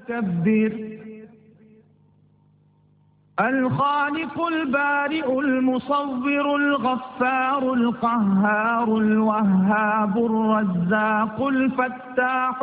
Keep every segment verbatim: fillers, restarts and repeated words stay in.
كبر الخالق البارئ المصور الغفار القهار الوهاب الرزاق الفتاح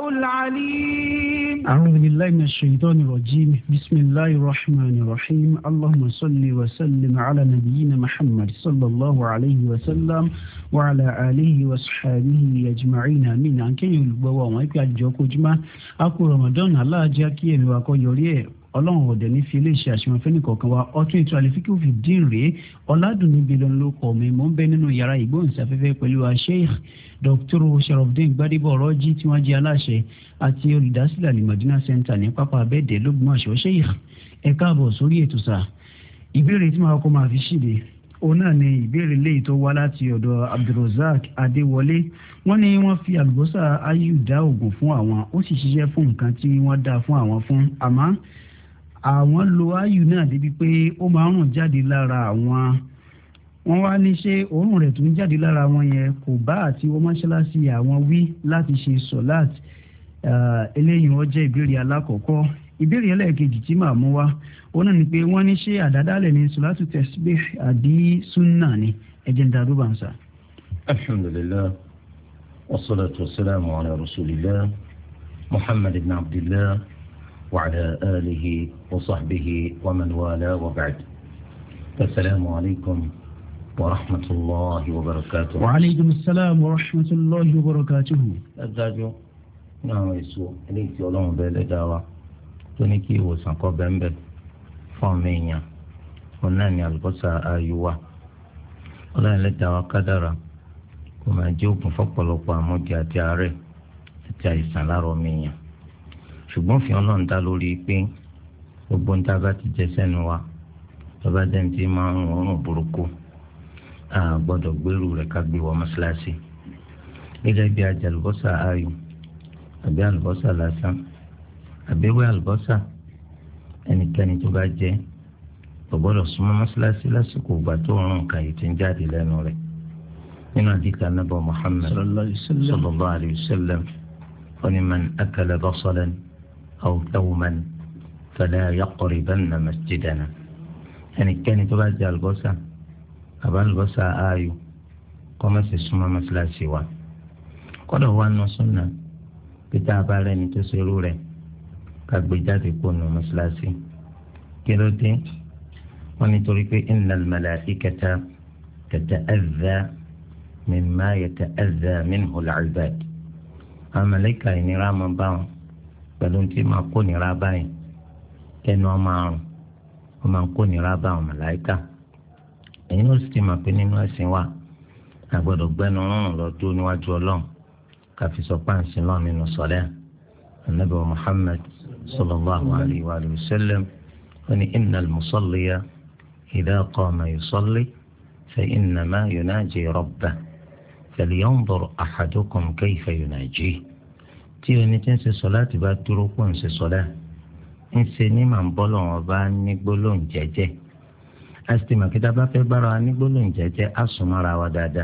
العليم. أعوذ بالله من الشيطان الرجيم. بسم الله الرحمن الرحيم. اللهم صل وسلم على نبينا محمد صلى الله عليه وسلم وعلى آله وصحبه أجمعين. آمين. àǹkẹ́ yìí olùgbọ́wọ́ àwọn ẹgbẹ́ àjọkọ̀ ojúmọ́ akú Ramadan aláàjá kí ẹ̀mí wa kọ́ yọrí ẹ̀ ọlọ́run ọ̀dẹ̀ ní fi iléeṣẹ́ àṣewọ̀n fẹ́ni kọ̀ọ̀kan wa ọtún ètò àlefíkì òfin dín rèé ọ̀làdùnní bílíọ̀nù ló kọ̀ mí mò ń bẹ nínú yàrá ìgbóhùnsáfẹ́fẹ́ pẹ̀lú Sheikh Doctor Sharafdeen Gbadebo Ọ̀rọ̀jí tí wọ́n jẹ́ aláṣẹ àti olùdásílẹ̀ Al-Madina Center ní pápá abẹ́ẹ̀dẹ̀ lÓgbómọ̀ṣọ́. Sheikh ẹ káàbọ̀ sórí ètò sà. ìbéèrè tí màá kọ́ máa fi ṣíde òun náà ni ìbéèrè léyìí tó wá láti ọ̀dọ̀ Abdulrozak Adéwọlé. wọ́n ní wọ́n fi àlùbọ́sà ayù dá oògùn fún àwọn ó sì ṣiṣẹ́ fún nǹkan tí wọ́n dá fún àwọn fún àmọ́ àwọn lo ayù náà débi pé ó máa ń rùn jáde lára àwọn wọ́n wá ní ṣé òórùn rẹ̀ tó ń jáde lára wọn yẹn kò bá àti wọ́n mọ́ṣáláṣí àwọn wí láti ṣe sọ̀láàt. eléyìí wọ́n jẹ́ ìbéèrè alákọ̀ọ́kọ́. ìbéèrè ẹlẹ́ẹ̀kejì tí màá mú wá òun náà ni pé wọ́n ní ṣé àdádálẹ̀ ní sọ̀láàtù tasbih àbí súnà ni ẹ̀jẹ̀ ń darú bá ń sà. alhamdulillah wassalatu wassalamu ala rasulillah muhammad ibn abdillah وعلى آله وصحبه ومن والاه وبعد. السلام عليكم ورحمة الله وبركاته. وعليكم السلام ورحمة الله وبركاته. adájọ́ ní àwọn èso eléyìí tí ọlọ́run bẹ́ẹ̀ lè dá wa tó ní kí ìwòsàn kọ́ bẹ́ẹ̀ bẹ́ẹ̀ fún ọmọ èèyàn òun náà ní àlùbọ́sà ayù wa ọlọ́run lè dá wa kádàrà kó máa jẹ́ òògùn fọ́pọ̀lọpọ̀ àmọ́jẹ àti àárẹ̀ àti àìsàn lára ọmọ èèyàn. ṣùgbọ́n fi ọlọ́run dá lórí pé gbogbo níta bá ti jẹ sẹ́nu wa bàbá dẹ́ntì máa ń rọrùn burúkú a gbọ́dọ̀ gbèrú rẹ̀ ká gbé wọ mọ́ṣáláṣí. gẹ́gẹ́ bí ajá àlùbọ́sà ayù àbí àlùbọ́sà lásán àbẹ́wẹ́ àlùbọ́sà ẹnikẹ́ni tó bá jẹ kò gbọ́dọ̀ súnmọ́ mọ́ṣáláṣí lásìkò ìgbà tó rùn nǹkan yìí ti ń jáde lẹ́nu rẹ̀. nínú àdìkà nàbọ̀ Muhammad sallallahu alayhi wa sallam ó ní man akala basalan أو ثوما فلا يقربن مسجدنا. ẹnikẹ́ni tó bá jẹ àlùbọ́sà àbá àlùbọ́sà ayù kó má ṣe súnmọ́ mọ́ṣáláṣí wa. kọ́dọ̀ wà nù súnà pété abárẹ́ ni tó ṣerú rẹ̀ ká gbé jáde kó nù mọ́ṣáláṣí. kí ló dé? wọ́n nítorí pé innal malaikata tata'adha mimma yata'adha minhu al-ibad. àwọn màláíkà ìnira máa bá wọn pẹ̀lú tí máa kó nira báyìí kẹ́nu ọmọ àrùn ó máa kó nira bá àwọn màláíkà. ẹ̀yin náà sì ti máa pé nínú ẹ̀sìn wa àgbọ̀dọ̀ gbẹ́nu rọrùn lọ tó níwájú ọlọ́run káfí sọ páǹsì náà nínú sọ̀lẹ́. Ànábì Muhammad sallallahu alayhi wa sallam ó ní innal musalliya idha qama yusalli fa innama yunaji rabbah falyanzur ahadukum kayfa yunajihi. tí ẹni tí ń ṣe sọláàtì bá dúró pọ̀ ń ṣe sọlá ń ṣe ní màá bọ́ lọ́wọ́ bá ní gbólóhùn jẹ́jẹ́. àti màkìtà bá fẹ́ bára wa ní gbólóhùn jẹ́jẹ́ á sùn mọ́ra wa dáadáa.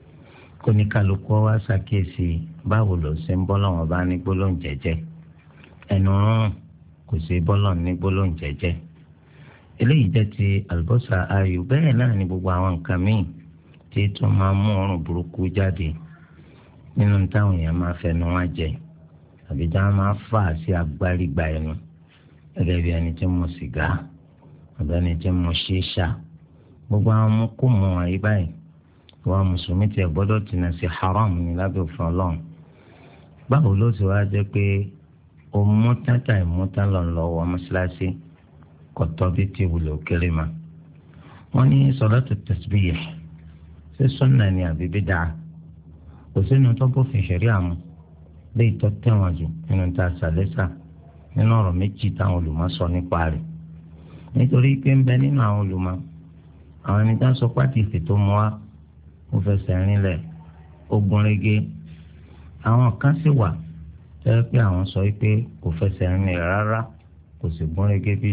kó ní kálukú wa ṣàkíyèsí báwo ló ṣe ń bọ́ lọ́wọ́ bá ní gbólóhùn jẹ́jẹ́. ẹnu rún kò sí bọ́lọ̀ ní gbólóhùn jẹ́jẹ́. eléyìí jẹ́ ti àlùbọ́sà ayù bẹ́ẹ̀ náà ni gbogbo àwọn nǹkan míì tí tó máa mú ọrùn burúkú jáde nínú táwọn èèyàn máa fẹnu wá jẹ àbí tí wọn máa fà sí agbárígba ẹnu gẹ́gẹ́ bí ẹni tí mu sìgá àbí ẹni tí mu ṣíṣà. gbogbo àwọn mú kó mu wọ̀nyí báyìí wọn mùsùlùmí tiẹ̀ gbọ́dọ̀ tìǹà sí haram ní lábẹ́ òfin Ọlọ́run. báwo ló ti wá jẹ́ pé o mú tátà ìmúta lọ lọ́wọ́ mọ́ṣáláṣí kò tọ́ bí ti wùlò kéré ma. wọ́n ní sọ̀látù tasbih ṣé sunnah ni àbí bídà? kò sínú tó bófin ṣẹ̀rí àmú léyìí tó tẹ̀wọ̀n jù nínú ta ṣàlẹ́sà nínú ọ̀rọ̀ méjì táwọn olùmọ̀ sọ nípa rẹ̀. nítorí pé ń bẹ nínú àwọn olùmọ̀ àwọn ẹni tá a sọ pàtì ìfètò mọ́ wa ó fẹsẹ̀ rinlẹ̀ ogun rege. àwọn kan sì wà tẹ́lẹ̀ pé àwọn sọ pé kò fẹsẹ̀ rinlẹ̀ rárá kò sì gún rege bí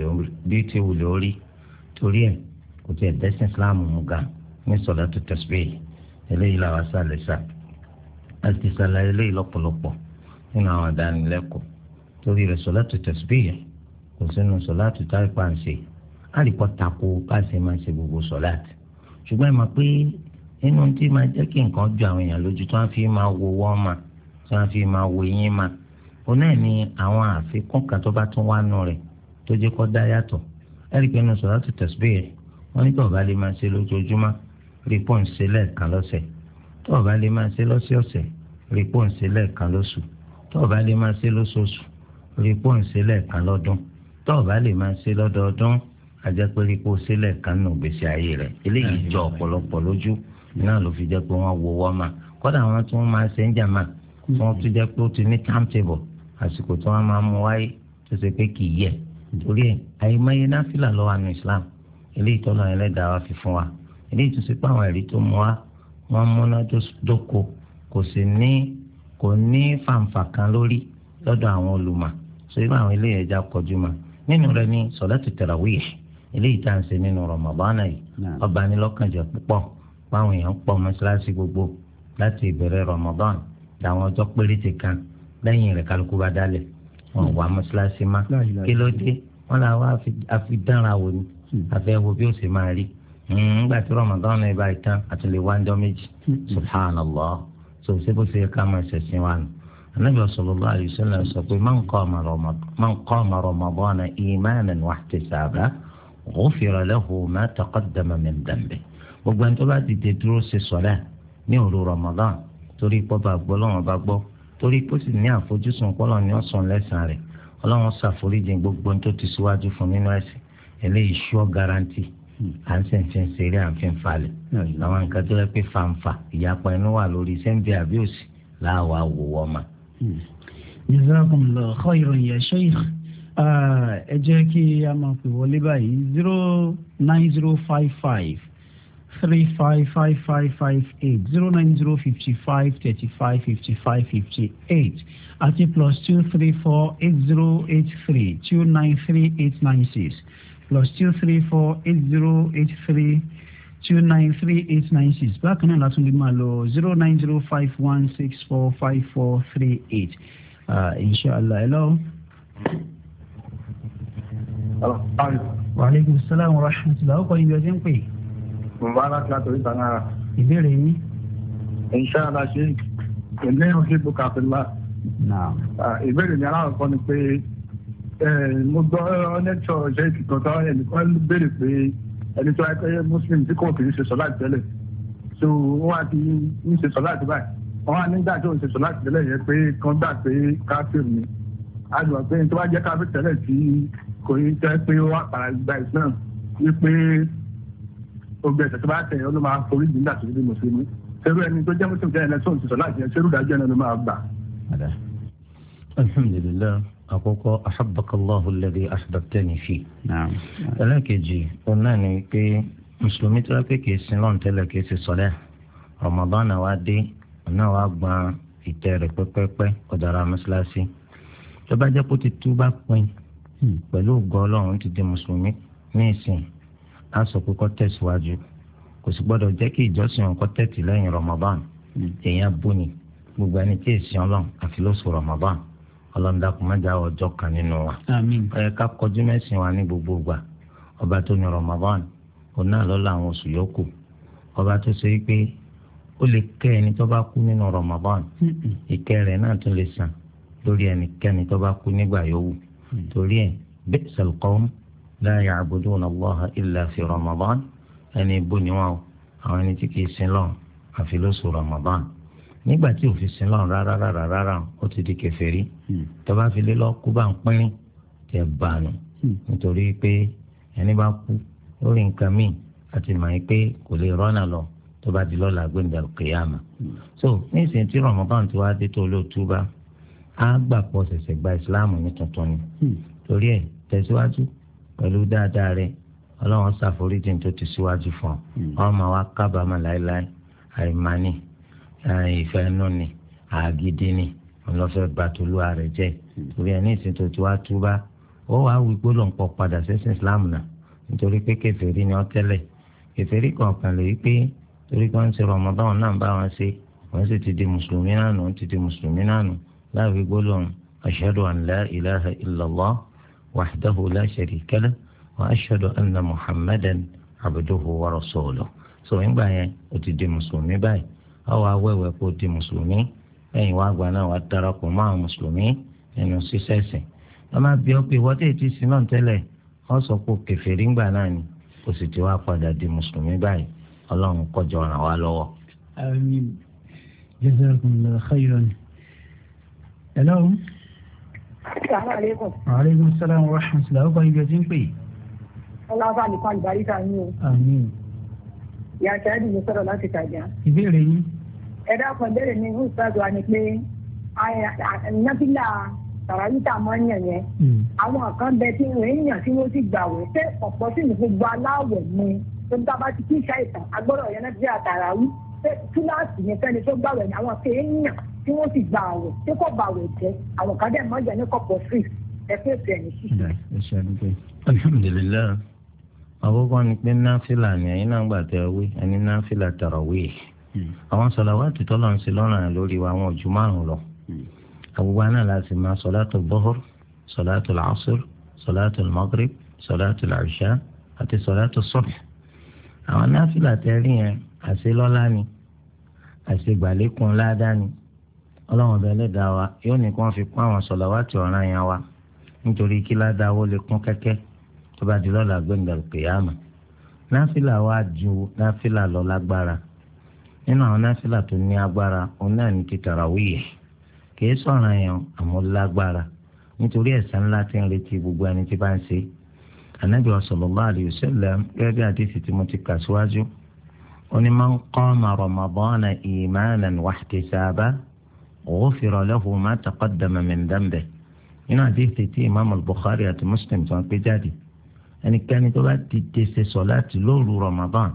ti wùlé orí torí ẹ̀ kò tiẹ̀ dẹ́sìn Islam mú ga ní sọ̀látù tasbih eléyìí làwọn sàlẹ̀ sà. àti sàlàyé eléyìí lọ́pọ̀lọpọ̀ nínú àwọn ìdánilẹ́kọ̀ọ́ torí rẹ̀ sọ̀látù tasbih kò sínú sọ̀látù táìpà ń ṣe àlìkọ́ tako káṣí máa ṣe gbogbo sọ̀látù ṣùgbọ́n ẹ mọ̀ pé nínú tí máa jẹ́ kí nǹkan ju àwọn èèyàn lójú tí wọ́n fi máa wo wọ́n mà tí wọ́n fi máa wo eyín mà òun náà ni àwọn àfikún kan tó bá tún wá nù rẹ̀ tó jẹ́ kó dá yàtọ̀ ẹ̀rí pé nínú sọ̀látù tasbih wọ́n ní tó bá lè máa ṣe lójoojúmọ́ rí pọ̀ ń ṣe lẹ́ẹ̀kan lọ́sẹ̀ tó bá lè máa ṣe lọ́sọ̀ọ̀sẹ̀ rí pọ̀ ń ṣe lẹ́ẹ̀kan lóṣù tó bá lè máa ṣe lóṣooṣù rí pọ̀ ń ṣe lẹ́ẹ̀kan lọ́dún tó bá lè máa ṣe lọ́dọọdún àjẹpẹ́ rí pọ̀ ṣe lẹ́ẹ̀kan nù gbèsè ayé rẹ̀ eléyìí jọ ọ̀pọ̀lọpọ̀ lójú náà ló fi jẹ́ pé wọ́n wo wọ́n mà kọ́dà wọn tí wọ́n máa ṣe ń jàmá tí wọ́n tún jẹ́ pé ó ti ní timetable àsìkò tí wọ́n máa mú wáyé tó ṣe pé kì í yẹ torí ẹ̀ àyèmáyé náfìlà lọ́wọ́ àánú Islam eléyìí tó lọ ẹlẹ́dàá wa fi fún wa eléyìí tó ṣe pé àwọn ẹ̀rí tó mú wa wọ́n múná dóko kò sì ní kò ní fàǹfà kan lórí lọ́dọ̀ àwọn olùmọ̀ so irú àwọn eléyìí ẹja kọjú ma nínú rẹ̀ ní sọ̀látù tarawih eléyìí tá à ń ṣe nínú Ramadan yìí ọba ní lọ́kànjẹ́ púpọ̀ báwọn èèyàn pọ̀ mọ́ṣáláṣí gbogbo láti ìbẹ̀rẹ̀ Ramadan làwọn ọjọ́ péréte kan lẹ́yìn rẹ̀ kálukú bá dálẹ̀ wọn wà mọ́ṣáláṣí má kí ló dé wọn làwọn àfi dánra wò ni àfẹ́ wo bí ó sì máa rí nígbà tí Ramadan náà bá tán àti lè wá ńjọ́ méjì subhanallah so ṣé bó ṣe yẹ ká máa ṣẹ̀sìn wa nù anabi sallallahu alayhi wa sallam sọ pé man qama Ramadan imanan wa ihtisaban ghufira lahu ma taqaddama min dhanbihi gbogbo ẹni tó bá dìde dúró ṣe sọlá ní òru Ramadan torí pọ́ bá gbọ́ lọ́wọ́n bá gbọ́ torí pọ́ sì ní àfojúsùn pọ́lọ́ ní ọ̀sán lẹ́sàn-án rẹ̀ ọlọ́run ṣàforíjì gbogbo ẹni tó ti síwájú fún nínú ẹ̀sìn eléyìí ṣọ́ garanti à ń sẹ̀nsẹ̀ ṣeré à ń fi falẹ̀ àwọn nǹkan tó yẹ pé fanfa ìyapa ẹnu wà lórí sẹ́ńbì àbíòsì láwa wò wọ́n ma. jazakumullahu khairan ya sheikh ẹ jẹ́ kí a máa pè wọlé báyìí zero nine zero five five three five five five five eight zero nine zero fifty five thirty five fifty five fifty eight àti plus two three four eight zero eight three two nine three eight nine six plus two three four eight zero eight three two nine three eight nine six bákan náà látún lè máa lọ zero nine zero five one six four five four three eight inshallah hello. wa aleykum salaam wa rahmatulah ọkọ ibi ọjọ́ ń pè. mubarak látòrí sanara. ìbéèrè yín. inshallah ṣe ilé ìròyìn bùkà fìlà. ìbéèrè ní aláwọ̀ ni pé mo gbọ́ ọ́nẹ́tọ̀ ṣe ìkìkan tó ẹnìkan béèrè pé ẹni tó ayẹyẹ muslim tí kò kì í ṣe sọ́láàtì tẹ́lẹ̀ so wọ́n á ti ń ṣe sọ́láàtì báyìí wọ́n á nígbà tó ń ṣe sọ́láàtì tẹ́lẹ̀ yẹn pé kan gbà pé káfíìn ni a lọ pé tó bá jẹ́ káfíìn tẹ́lẹ̀ tí kò ní jẹ́ pé wọ́n á para gba islam wípé ogun ẹ̀sẹ̀ tó bá tẹ̀ ọ́ ló máa forí jì nígbà tó di mùsùlùmí ṣerú ẹni tó jẹ́ muslim tẹ́lẹ̀ tó ń ṣe sọ́láàtì yẹn ṣerú dájọ́ ẹni ló máa gbà. alhamdulillah àkọ́kọ́ ahabbakallahu alladhi ahbabtani fi. ẹlẹ́kejì òun náà ni pé mùsùlùmí tó wá pé kìí sin lọ́n tẹ́lẹ̀ kìí ṣe sọ́lẹ̀ Ramadan náà wá dé òun náà wá gbọ́n ìtẹ́ rẹ̀ pẹ́pẹ́pẹ́ ọ̀dàrà mọ́ṣáláṣí tó bá jẹ́ kó ti tú bá pin pẹ̀lú ògo Ọlọ́run ti di mùsùlùmí ní ìsìn á sọ pé kó tẹ̀síwájú kò sì gbọ́dọ̀ jẹ́ kí ìjọsìn òun kó tẹ̀tì lẹ́yìn Ramadan èèyàn bú ni gbogbo ẹni tí èsì Ọlọ́run àfi lóṣù Ramadan ọlọ́ndàkùn má jáwọ́ ọjọ́ kan nínú wa. ẹ ká kọjú mẹ́sìn wa ní gbogbo ìgbà ọba tó ní Ramadan òun náà lọ́la àwọn oṣù yòókù ọba tó ṣe pé ó lè kẹ́ ẹni tó bá kú nínú Ramadan ìkẹ́ rẹ̀ náà tún lè sàn lórí ẹnikẹ́ni tó bá kú nígbà yòówù torí ẹ̀ bi'sal qawm la ya'buduna Allaha illa fi Ramadan ẹni ibú ni wọn àwọn ẹni tí kìí sin lọ́n àfi lóṣù Ramadan nígbà tí òfin sin lọ́n rárá rárá rárá ó ti di kèfèrí tó bá fi lé lọ kú bá ń pínrín tẹ̀ bánu nítorí pé ẹni bá kú lórí nǹkan míì àti màá pé kò lè rọ́nà lọ tó bá di lọ́la gbẹ̀ndà kìyàmà. so ní ìsìn tí Ramadan ti wá dé tó lóòtúbá á gbà pọ̀ ṣẹ̀ṣẹ̀ gba ìsìláàmù ní tuntun ni torí ẹ̀ tẹ̀síwájú pẹ̀lú dáadáa rẹ̀ ọlọ́run ṣàforíjì tó ti síwájú fún ọ ọmọ wa kábàámà láéláé àìmánì ìfẹ́ inú ni àgídí ni ọlọ́fẹ́ bàtúlùwà rẹ̀ jẹ́ torí ẹ̀ ní ìsìn tó ti wá túbá ó wàá wí gbólóhùn pọ̀ padà sẹ́sìn Islam náà nítorí pé kèfèrí ni ọ́ tẹ́lẹ̀ kèfèrí kọ̀ọ̀kan lè rí pé torí pé wọ́n ń ṣe Ramadan náà bá wọn ṣe wọ́n sì ti di mùsùlùmí náà nù ti di mùsùlùmí náà nù láàbí gbólóhùn ashhadu an la ilaha illallah wahdahu la sharika lahu wa ashhadu anna muhammadan abduhu wa rasuluhu. sọ nígbà yẹn o ti di mùsùlùmí báyìí àwọn awẹ́wẹ́ kò di mùsùlùmí lẹ́yìn wá gba náà wá darapọ̀ mọ́ àwọn mùsùlùmí nínú sísẹ́sìn. wọ́n máa bí ọ pé wọ́n tẹ̀ ti sin náà tẹ́lẹ̀ wọ́n sọ pé kèfèrí ńgbà náà ni kò sì ti wá padà di mùsùlùmí báyìí ọlọ́run kọjọ ràn wá lọ́wọ́. àmín jazakumullahu khairan. hello. salaamaleykum. aleykum salaam wa rahmatulah. ọkọ ibi ẹtí ń pè. ọlọ́fà nìkan àlùbáríkà yín o. àmín. ìyá sẹ́ẹ̀dì ló sọ̀rọ̀ láti tàjà. ìbéèrè yín. ẹ dákun ìbéèrè mi fún ìsáàdù wa ni pé nábìlà tàràwítà máa ń yàn yẹn. àwọn kan bẹ tí wọn èèyàn tí wọn ti gbàwẹ̀ pé ọ̀pọ̀ sí ní gbogbo aláwẹ̀ ni tó ń dábàá ti kí ìṣàìsàn agbọ́dọ̀ yẹn náà ti jẹ́ àtàràwí pé kíláàsì yẹn fẹ́ni tó gbàwẹ̀ ni àwọn kéèyàn tí wọ́n ti gbàwẹ̀ tí kò gbàwẹ̀ jẹ́ àwọn kan dẹ̀ mọ́ jẹ́ ní kọ̀pọ̀ sí ẹ pé ètò ẹ̀yìn sí. alhamdulilayi àkọ́kọ́ ni pé náfìlà ni ẹ̀yin náà gbà tẹ wí ẹni náfìlà tarawih àwọn sọ̀làwátì tọ́lọ̀ ń ṣe lọ́rùn ẹ̀ lórí wa àwọn ojú márùn-ún lọ. àgbègbè náà láti máa sọ̀látù bọ́hùr sọ̀látù làásùr sọ̀látù magrib sọ̀látù làìṣá àti sọ̀látù subh. àwọn náfìlà tẹ́rí yẹn àṣelọ́lá ni àṣegbàlékun ládàá ni ọlọ́run ọbẹ̀ ẹlẹ́dàá wa yóò ní kí wọ́n fi kún àwọn sọ̀làwátì ọ̀ràn yẹn wa nítorí kí ládàá wó lè kún kẹ́kẹ́ tó bá di lọ́la gbẹ̀ngàn kìyàmà. náfìlà wa ju náfìlà lọ lágbára nínú àwọn náfìlà tó ní agbára òun náà ní ti tarawih kìí sọ̀rọ̀ yẹn àmọ́ lágbára nítorí ẹ̀san ńlá tí ń retí gbogbo ẹni tí bá ń ṣe. Ànábì sallallahu alayhi wa sallam gẹ́gẹ́ bí àdìsí tí mo ti kà síwájú ó ní man qama ramadana imanan wa ihtisaban ghufira lahu ma taqaddama min dhanbihi. nínú àdìsí tí imaamu Bukhari àti Muslim tí wọ́n gbé jáde ẹnikẹ́ni tó bá ti dé ṣe sọ̀láàtì lóru Ramadan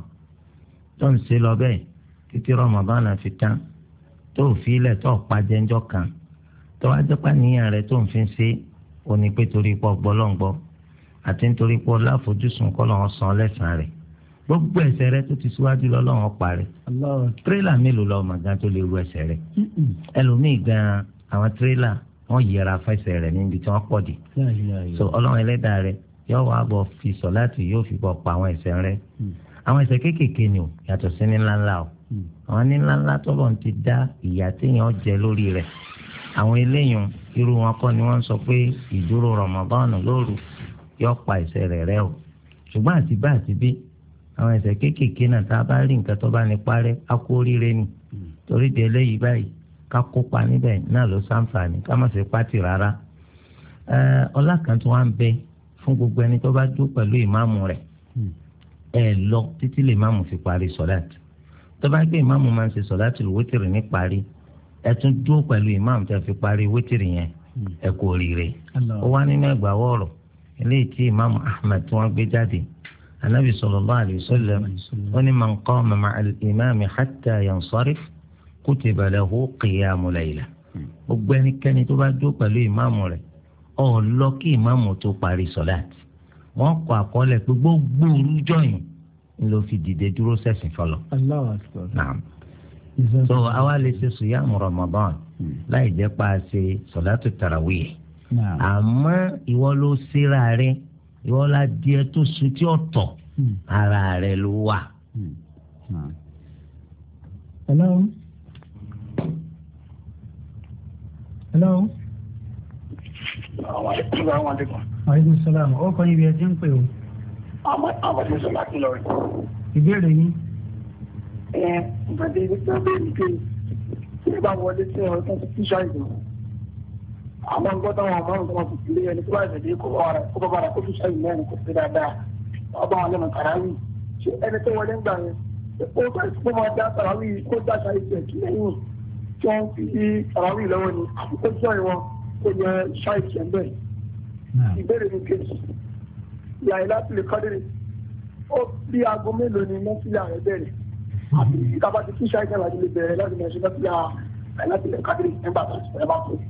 tó ń ṣe lọ bẹ́ẹ̀ títí Ramadan náà fi tán tó fi ilẹ̀ tó pàjẹ́ ńjọ́ kan tó wá jẹ́pá níyàn rẹ̀ tó ń fi ṣe òní pé torí pọ̀ gbọ́lọ́ngbọ́ àti nítorí pọ̀ láfojúsùn kọ́ lọ́wọ́ san lẹ́sàn-án rẹ̀ gbogbo ẹ̀ṣẹ̀ rẹ̀ tó ti síwájú lọ́lọ́wọ́ parí. tírélà mélòó lọ́ọ́ màgán tó lè ru ẹ̀ṣẹ̀ rẹ̀ ẹlòmíì gan àwọn tírélà wọ́n yẹra fẹsẹ̀ rẹ̀ níbi tí wọ́n pọ̀ dé so ọlọ́run ẹlẹ́dàá rẹ̀ yóò wá bọ̀ fi sọ láti yóò fi bọ̀ pa àwọn ẹ̀ṣẹ̀ rẹ̀ àwọn ẹ̀ṣẹ̀ kéékèèké ni o yàtọ̀ sí ní ńláńlá o àwọn ní ńláńlá tọ́lọ̀ ti dá ìyà téèyàn jẹ lórí rẹ̀ àwọn eléyìí irú wọn kọ́ ni wọ́n sọ pé ìdúró Ramadan lóru yóò pa ẹ̀ṣẹ̀ rẹ̀ rẹ́ o ṣùgbọ́n àti bá àti bí àwọn ẹ̀ṣẹ̀ kéékèèké náà tá a bá rí nǹkan tó bá ní parẹ́ á kó oríire ni torí de eléyìí báyìí ká kópa níbẹ̀ náà ló ṣàǹfààní ká má ṣe pátì rárá ọlá kan tó wá ń bẹ fún gbogbo ẹni tó bá dúró pẹ̀lú ìmáàmù rẹ̀ ẹ lọ títí lè máàmù fi parí sọ̀láàtì tó bá gbé ìmáàmù máa ń ṣe sọ̀láàtì wítìrì ní parí ẹ tún dúró pẹ̀lú ìmáàmù tó fi parí wítìrì yẹn ẹ kú oríire. ó wá nínú ẹgbàá wọ̀rọ̀ eléyìí tí ìmáàmù Ahmad tí wọ́n gbé jáde anabi sallallahu alayhi wa sallam ó ní man qama ma'a al-imami hatta yansarif kutiba lahu qiyamu layla gbogbo ẹnikẹ́ni tó bá dúró pẹ̀lú ìmáàmù rẹ̀ ọ̀ lọ kí ìmáàmù tó parí sọ̀láàtì wọ́n kọ àkọọ́lẹ̀ pé gbogbo orújọ́ yìí ń lọ fi dìde dúró sẹ́sìn fọlọ́. Allahu Akbar. Naam. so àwa lè ṣe sùyàmù Ramadan láì jẹ́ pa ṣe sọ̀látù tarawih. àmọ́ ìwọ ló síra rẹ ìwọ la díẹ̀ tó sùn tí ó tọ̀ ara rẹ ló wà. hello. hello. aleykum salaam ó kọ́ ibi ẹtí ń pè o. àwọn ọmọ sọ láti lọ rẹ. ìbéèrè yín. ẹ ìpàdé ìgbésẹ̀ bẹ́ẹ̀ ni pé tí ẹ bá wọlé sí ọ̀rọ̀ tó ti ṣàìsàn àwọn nǹkan táwọn ọmọ ọmọ ọmọ tuntun lé ẹni tó bá ṣẹ̀dé kó bá bára kó tún ṣàìsàn mẹ́rin kò sí dáadáa ọba àwọn ọmọ kàráwì ṣé ẹni tó wọlé ń gbà yẹn ó tó ìsìnkú máa dá kàráwì kó dá ṣàìsàn kí lẹ́yìn tí wọ́n fi kàráwì lọ́wọ́ ni àfikún jọ ìwọ̀n kó yẹ ṣàìsàn bẹ́ẹ̀. ìbéèrè mi kejì ìyá láti lè kọ́dìrì ó bí aago mélòó ni mọ́sílẹ̀ rẹ̀ bẹ̀rẹ̀ àti ìkápá ti kíṣà ìjọba láti lè bẹ̀rẹ̀ láti mọ̀ ṣe mọ́sílẹ̀ láti lè kọ́dìrì nígbà tó ti bẹ̀rẹ̀ bá tó.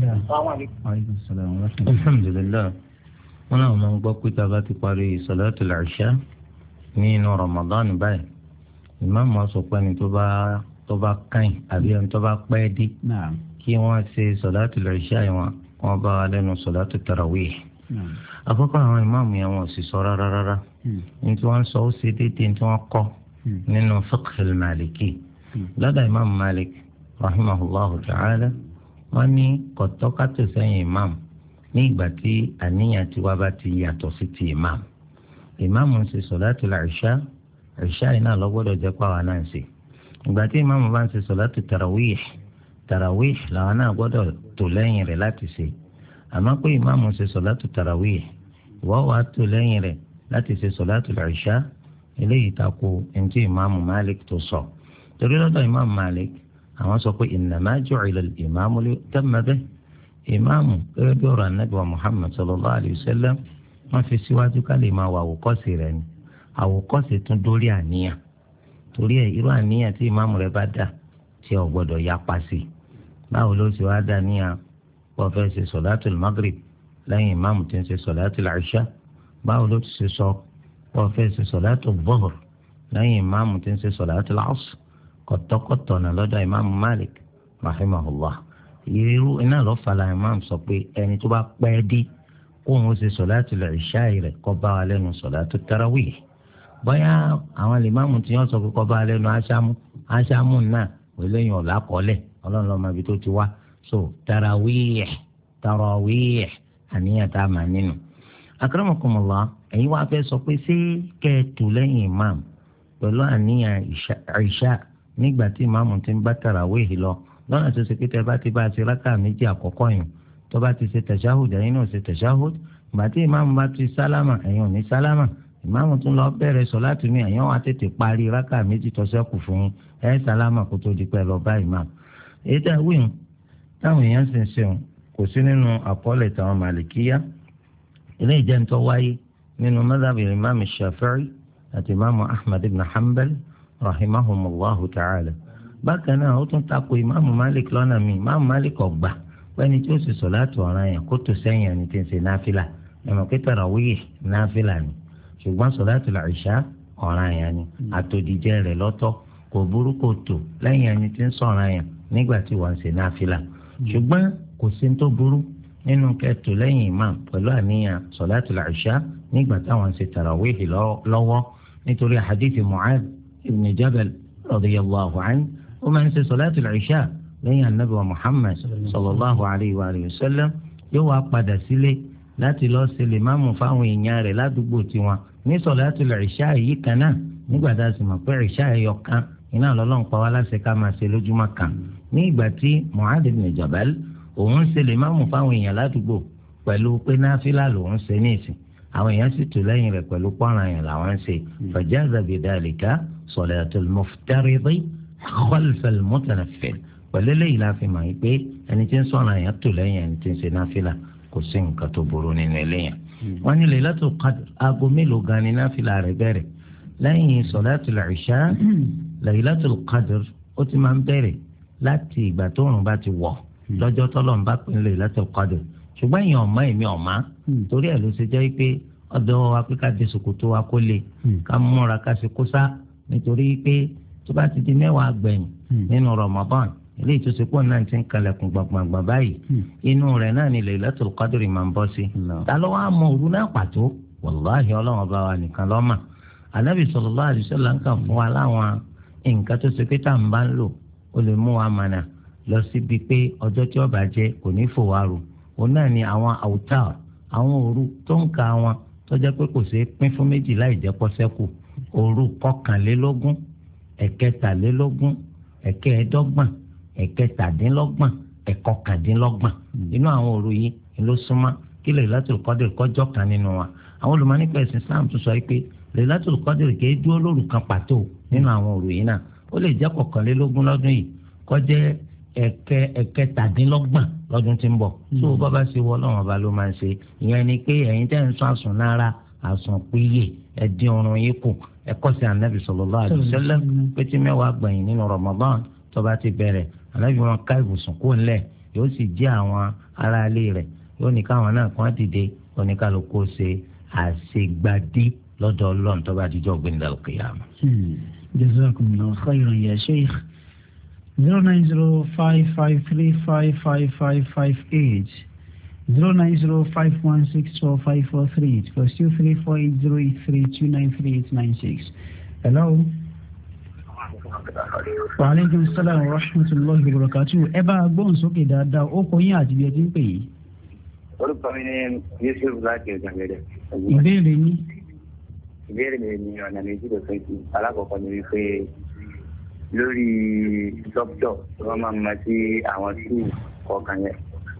alhamdulilayi wọn náà máa ń gbọ́ pé tá a bá ti parí salatul isha ní inú Ramadan báyìí ìmáàmù sọ pé ẹni tó bá tó bá kàn àbí ẹni tó bá pẹ́ dé kí wọ́n ṣe salatul isha wọn wọ́n bá wa lẹ́nu sọ̀látù tarawih. àkọ́kọ́ àwọn ìmáàmù yẹn wọ́n sì sọ rárá rárá ní tí wọ́n sọ ó ṣe déédéé tí wọ́n kọ́ nínú fiqh al-maliki lọ́dọ̀ ìmáàmù Malik rahimahullahu ta'ala wọ́n ní kọ̀tọ́kátò sẹ́yìn ìmáàmù ní ìgbà tí àníyàn tiwa bá ti yàtọ̀ sí ti ìmáàmù. ìmáàmù ń ṣe sọ̀látù al-isha ìṣá iná lọ gbọ́dọ̀ jẹ́ pàwọn náà ń ṣe. ìgbà tí ìmáàmù bá ń ṣe sọ̀látù tarawih tarawih làwọn náà gbọ́dọ̀ tò lẹ́yìn rẹ̀ láti ṣe. àmọ́ pé ìmáàmù ṣe sọ̀látù tarawih ìwọ́ wàá tò lẹ́yìn rẹ̀ láti ṣe sọ̀látù al-isha eléyìí tako ẹnití ìmáàmù Malik tó sọ. torí lọ́dọ̀ ìmáàmù Malik àwọn sọ pé innama ju'ila al-imamu liyu'tamma bihi. ìmáàmù gẹ́gẹ́ bí ọ̀rọ̀ Ànábì wa Muhammad sallallahu alayhi wa sallam wọ́n fi síwájú ká lè máa wà àwòkọ́ṣe rẹ̀ ni àwòkọ́ṣe tún dórí àníyàn torí ẹ̀ irú àníyàn tí ìmáàmù rẹ̀ bá dà tí ò gbọ́dọ̀ yapa sí. báwo ló ṣe wá dà níyàn wọ́n fẹ́ ṣe sọ̀látùl Maghrib lẹ́yìn ìmáàmù tí ń ṣe sọ̀látùl Isha. báwo ló ti ṣe sọ wọ́n fẹ́ ṣe sọ̀látùl Dhuhr lẹ́yìn ìmáàmù tí ń ṣe sọ̀látùl Asr. kọ̀tọ́kọ̀tọ̀ náà lọ́dọ̀ ìmáàmù Malik rahimahullah. irú iná lọ́ fàlà ìmáàmù sọ pé ẹni tó bá pẹ́ dé kóun ó ṣe sọ̀látùl Isha rẹ̀ kó bá wa lẹ́nu sọ̀látù tarawih. bóyá àwọn ìmáàmù tí wọ́n sọ pé kó bá wa lẹ́nu aṣámú aṣámú náà eléyìí ọ̀la kọ́lẹ̀ ọlọ́run lọ́mọ ibi tó ti wá. so tarawih tarawih àníyàn tá a máa nínú. akramakumullah ẹ̀yin wá fẹ́ sọ pé ṣé kẹ́ẹ̀tù lẹ́yìn ìmáàmù pẹ̀lú àníyàn Isha nígbà tí ìmáàmù ti ń bá tarawih lọ lọ́nà tó ṣe pé tẹ́ bá ti bá a ṣe rákà méjì àkọ́kọ́ yìí tó bá ti ṣe tashahhud ẹ̀yin náà ṣe tashahhud ìgbà tí ìmáàmù bá ti sálámà ẹ̀yin ò ní sálámà ìmáàmù tún lọ bẹ̀rẹ̀ sọ̀láàtì mi ẹ̀yin wá tètè parí rákà méjì tó ṣẹ́kù fún yín ẹ̀ sálámà kó tó di pẹ́ lọ bá ìmáàmù. èyí tẹ́ wíwọ̀n táwọn èèyàn sì ń ṣeun kò sí nínú àkọọ́lẹ̀ táwọn màlìkíyà ilé ìjẹ́ntọ́ wáyé nínú madhhab ìmáàmù Shafi'i àti ìmáàmù Ahmad ibn Hanbal rahimahumullahu ta'ala. bákan náà ó tún tako ìmáàmù Malik lọ́nà mi ìmáàmù Malik ọ̀gbà pẹ́ni tí ó sì sọ̀láàtì ọ̀ràn yẹn kó tó sẹ́yìn ẹni tí ń ṣe náfìlà ẹ̀mọ̀ pé tarawih náfìlà ni ṣùgbọ́n sọ̀láàtì Isha ọ̀ràn yẹn ni àtòdìjẹ́ rẹ̀ lọ́tọ̀ kò burú kò tó lẹ́yìn ẹni tí ń sọ̀ràn yẹn nígbà tí wọ́n ń ṣe náfìlà ṣùgbọ́n kò sí tó burú nínú kẹtù lẹ́yìn imam pẹ̀lú àníyàn sọ̀láàtì Isha nígbà táwọn ń ṣe tarawih lọ́wọ́ nítorí hadith Mu'adh ibn Jabal radiyallahu anhu ó máa ń ṣe sọ̀láàtì Isha lẹ́yìn anabi wa Muhammad sallallahu alayhi wa sallam yóò wá padà sílé láti lọ́ọ́ ṣe lè máàmù fáwọn èèyàn rẹ̀ ládùúgbò tiwọn ní sọ̀látul Isha yìí kan náà nígbà tá a sì mọ̀ pé Isha ẹ̀yọ kan iná lọ́lọ́run pa wá láṣẹ ká máa ṣe lójúmọ́ kan ní ìgbà tí Mu'adh ibn Jabal òun ṣe lè máàmù fáwọn èèyàn ládùúgbò pẹ̀lú pé náfìlà lòun ṣe ní ìsìn àwọn èèyàn sì tò lẹ́yìn rẹ̀ pẹ̀lú pọ́nrán yẹn làwọn ń ṣe fajaza bidhalika salatul muftaridi khalfal mutanaffil pẹ̀lú eléyìí la fi mọ̀ yìí pé ẹni tí ń sọ̀rọ̀ àyàn tó lẹ́yìn ẹni tí ń ṣe náfìlà kò sí nǹkan tó burú nínú eléyàn. wọ́n ní Laylatul Qadr aago mélòó gan ni náfìlà rẹ̀ bẹ̀rẹ̀ lẹ́yìn Salatul Isha. Laylatul Qadr ó ti máa ń bẹ̀rẹ̀ láti ìgbà tó òrùn bá ti wọ̀ lọ́jọ́ tọ́lọ́run bá pín Laylatul Qadr ṣùgbọ́n èèyàn ọ̀mọ́ èmi ọ̀má torí ẹ̀ ló ṣe jẹ́ pé ọ̀dọ̀ wa pé ká di ṣòkòtò wa kó le ká múra ká ṣe kó sá nítorí pé tó bá ti di mẹ́wàá gbẹ̀yìn nínú Ramadan eléyìí tó ṣe pọ̀ náà ti ń kalẹ̀kùn gbàngbàngbà báyìí inú rẹ̀ náà ni Laylatul Qadri máa ń bọ́ sí. ta ló wá mọ òru náà pàtó wàláhì ọlọ́run ọba wa nìkan ló mọ̀. Ànábì sallallahu alaihi wasallam ń kàn fún wa láwọn nǹkan tó ṣe pé tá à ń bá ń lò ó lè mú wa mọ̀nà lọ síbi pé ọjọ́ tí ó bá jẹ́ kò ní fò wá ru. òun náà ni àwọn àwùtá àwọn òru tó ń ka wọn tó jẹ́ pé kò ṣeé pín fún méjì láì jẹ́ pọ́ sẹ́kù òru kọkànlélógún ẹ̀kẹtàlélógún ẹ̀kẹẹ̀ẹ́dọ́gbọ̀n ẹ̀kẹtàdínlọ́gbọ̀n ẹ̀kọkàndínlọ́gbọ̀n inú àwọn òru yìí ló súnmọ́ kí Laylatul Qadr kọjọ́ kan nínú wa. àwọn olùmọ̀ nípa ẹ̀sìn Islam tún sọ pé Laylatul Qadr kì í dúró lóru kan pàtó nínú àwọn òru yìí náà ó lè jẹ́ kọkànlélógún lọ́dún yìí kó jẹ́ ẹ̀kẹ ẹ̀kẹtàdínlọ́gbọ̀n lọ́dún tí ń bọ̀ tó o bá bá ṣe wọ Ọlọ́run ọba ló máa ń ṣe ìyẹn ni pé ẹ̀yin tẹ́ ń sọ àsùn náírà àsùn péye ẹ̀dín ọrùn yìí kù ẹ̀kọ́ sí Ànábì sallallahu alaihi wasallam pé tí mẹ́wàá gbẹ̀yìn nínú Ramadan tó bá ti bẹ̀rẹ̀ Ànábì wọn ká ibùsùn kó ńlẹ̀ yóò sì jí àwọn ará ilé rẹ̀ yóò ní káwọn náà kàn dìde oníkálukú ṣe àṣegbadé lọ́dọ̀ Ọlọ́run tó bá dijọ́ gbẹ̀ndàlù kìyàmù. jazakumullahu khairan ya sheikh. zero nine zero five five three five five five five eight zero nine zero five one six four five four three eight plus two three four eight zero eight three two nine three eight nine six. Hello. Wa aleykum salaam wa rahmatulahi wa barakatuh. Ẹ bá gbóhùn sókè dáadáa, ó kọ yín àti bí ẹ ti ń pè yìí. Orúkọ mi ni Yusuf láti Ìjàngẹ̀dẹ̀. Ìbéèrè mi. Ìbéèrè mi ni ọ̀nà méjì ló pín sí. Alákọ̀ọ́kọ́ ni wípé lórí dókítọ̀ tí wọ́n máa ń mọ sí àwọn tíì kọ̀ọ̀kan yẹn.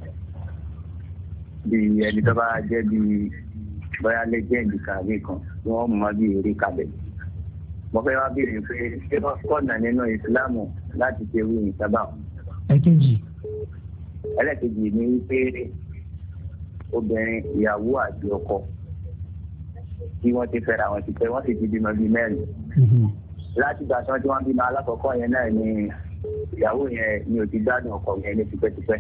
Bí ẹni tó bá jẹ́ bí bóyá lẹ́jẹ̀ndì kàbí kan tí wọ́n mọ bí eré kabẹ̀. Mo fẹ́ wá béèrè pé ṣé wọ́n kọ̀nà nínú ìsìlámù láti ṣe wí ìsábà. Ẹ̀kejì. Ẹlẹ́kejì ni wípé obìnrin ìyàwó àti ọkọ tí wọ́n ti fẹ́ra wọn ti pẹ́ wọ́n sì ti bímọ bíi mẹ́rin. Láti ìgbà tí wọ́n ti wọ́n bímọ alákọ̀ọ́kọ́ yẹn náà ni ìyàwó yẹn ni ò ti gbádùn ọkọ yẹn ní tipẹ́tipẹ́.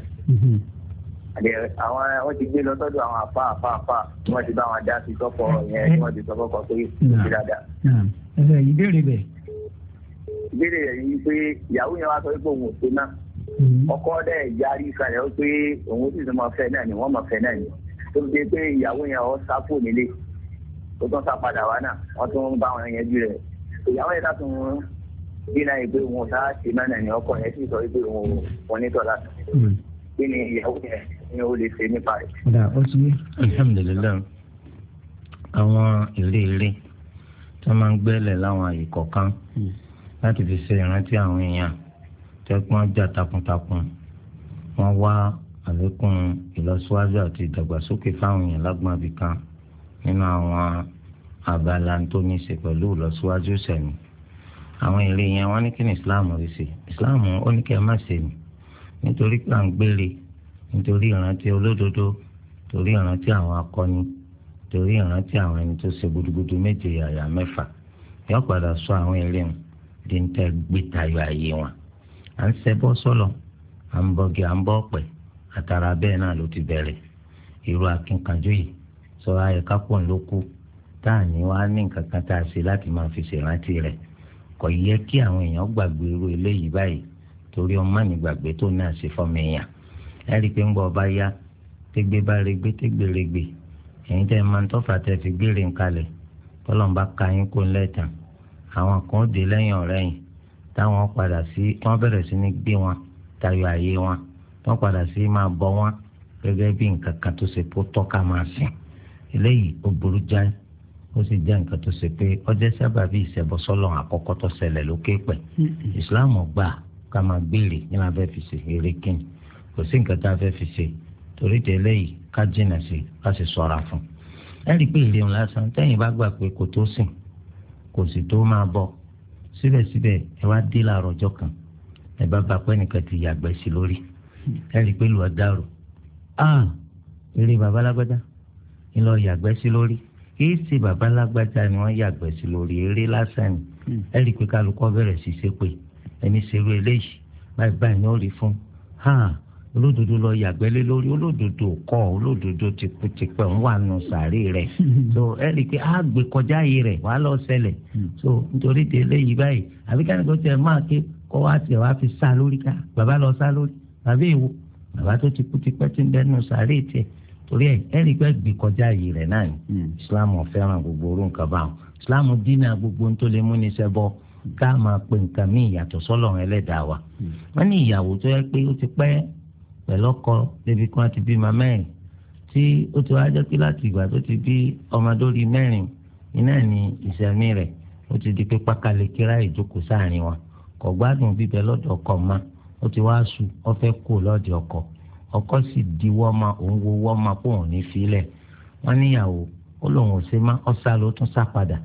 Àwọn wọ́n ti gbé lọ sọ́dọ̀ àwọn àfa àfa àfa wọ́n ti bá wọn dá sí sọ́kọ yẹn tí wọ́n ti sọ fọ́kọ pé kò sí dáadáa. Ẹ̀fẹ̀ ìbéèrè bẹ̀. Ìbéèrè rẹ̀ yìí pé ìyàwó yẹn wá sọ pé òun ò ṣe náà. Ọkọ dẹ̀ yarí kalẹ̀ ó pé òun sì tún máa fẹ́ náà ni wọ́n máa fẹ́ náà ni. Tó fi dé pé ìyàwó yẹn ọ sá kúrò nílé tó tún sá padà wá náà wọ́n tún bá wọn yẹn jù rẹ̀. Ìyàwó yẹn látún bí náà yìí pé òun sá ṣe náà náà ni ọkọ yẹn sì sọ pé òun wọn ní tọ́lá. Kí ni ìyàwó yẹn ni ó lè ṣe nípa rẹ̀? Ọ̀dà ó ti yé. Alhamdulilayi, àwọn ìlé ìlé tí wọ́n máa ń gbẹ́lẹ̀ láwọn àyè kọ̀ọ̀kan láti fi ṣe ìrántí àwọn èèyàn tẹ́gbọ́n jà takuntakun wọ́n wá àlékún ìlọsíwájú àti ìdàgbàsókè fáwọn èèyàn lágbọ́n abìkan nínú àwọn abala tó ní í ṣe pẹ̀lú ìlọsíwájú sẹ̀mí. àwọn èrè yẹn wọ́n ní kí ni Islam rí sí Islam ó ní kí ẹ má ṣe ni nítorí pé à ń gbére nítorí ìrántí olódodo torí ìrántí àwọn akọni torí ìrántí àwọn ẹni tó ṣe gudugudu méje yàyà mẹ́fà yóò padà sọ àwọn èrè wọn di ń tẹ́ gbé tayọ ààyè wọn. à ń ṣẹbọ sọlọ à ń bọgi à ń bọ ọ̀pẹ àtàrà bẹ́ẹ̀ náà ló ti bẹ̀rẹ̀ irú akínkanjú yìí sọ ayẹ kápọ̀ ló kú tá à ní wàá ní nǹkan kan tá a ṣe láti máa fi ṣèrántí rẹ̀ kò yẹ kí àwọn èèyàn gbàgbé irú eléyìí báyìí torí ọmọ nígbàgbé tó náà ṣe fọmọ èèyàn ẹ rí i pé ń gbọ́ ọba yá tégbé bá regbé tégbé regbé ẹ̀yin tẹ́ ẹ máa ń tọ́fà tẹ́ fi gbére ń kalẹ̀ tọ́lọ́mbà ka yín kó lẹ́tàn àwọn kan dé lẹ́yìn ọ̀rẹ́ yìí táwọn padà sí wọ́n bẹ̀rẹ̀ sí ní gbé wọn tayọ ààyè wọn wọ́n padà sí máa bọ wọn gẹ́gẹ́ bí nǹkan kan tó ṣe pé ó tọ́ka máa sìn eléyìí ó burú jáì ó sì jẹ́ nǹkan tó ṣe pé ọjọ́ sábà bí ìṣẹ̀bọsọ́lọ̀ àkọ́kọ́ tó ṣẹlẹ̀ lókè pẹ̀ ìsìláàmù gbà ká máa gbére ní la fẹ́ fi ṣe eré kíni kò sí nǹkan tá a fẹ́ fi ṣe torí tẹ eléyìí ká jìnnà sí ká sì ṣọ́ra fún ẹ rí i pé ìrìn lásán tẹ́yìn bá gbà pé kò tó sìn kò sì tó máa bọ̀ síbẹ̀síbẹ̀ ẹ wá dé láàárọ̀ ọjọ́ kan ẹ bá bá pẹ́ nìkan ti yàgbẹ́ sí lórí ẹ rí i pé lùwà dàrú ah eré babalágbádá ń lọ yàgbẹ́ sí lórí kìí ṣe babalágbádá ni wọ́n yàgbẹ́ sí lórí eré lásán ni ẹ rí i pé kálukọ́ bẹ̀rẹ̀ sí ṣe pé ẹni ṣerú eléyìí báyìí báyìí ni ó rí fún ha olódodo lọ yàgbẹ́ lé lórí olódodo kọ́ olódodo tipẹ́tipẹ́ ń wà nù sàárè rẹ̀ so ẹ rí i pé á gbé kọjá yìí rẹ̀ wàá lọ ṣẹlẹ̀ so nítorí tí eléyìí báyìí àbí ká ní kó tiẹ̀ máa ké kó wá tiẹ̀ wá fi sá lórí ká bàbá lọ sá lórí bàbá èwo bàbá tó ti kú tipẹ́ tí ń bẹ́ nù sàárè tiẹ̀ torí ẹ ẹ rí i pé gbé kọjá yìí rẹ̀ náà ni Islam fẹ́ràn gbogbo orú nǹkan báwọn Islam dínà gbogbo tó lè mú ní ṣẹbọ ká máa pe nǹkan míì yàtọ̀ sọ́lọ́run ẹlẹ́dàá wa wọ́n ní ìyàwó tó yẹ pé ó ti pẹ́ pẹ̀lú ọkọ débi kan ti bímọ mẹ́rin tí ó ti wá jẹ́ pé láti ìgbà tó ti bí ọmọdórí mẹ́rin iná ní ìṣẹ̀mí rẹ̀ ó ti di pé pákálẹ̀ kíra ìjókòó sáàrin wọn kò gbádùn bíbẹ lọ́dọ̀ ọkọ ma ó ti wá sùn ó fẹ́ kó lọ́dọ̀ ọkọ ọkọ sì di wọ́ọ́mà òun wo wọ́ọ́mà kó òun ní filẹ̀ wọ́n níyàwó ó lòun ò ṣe má ọ́sà ló tún sá padà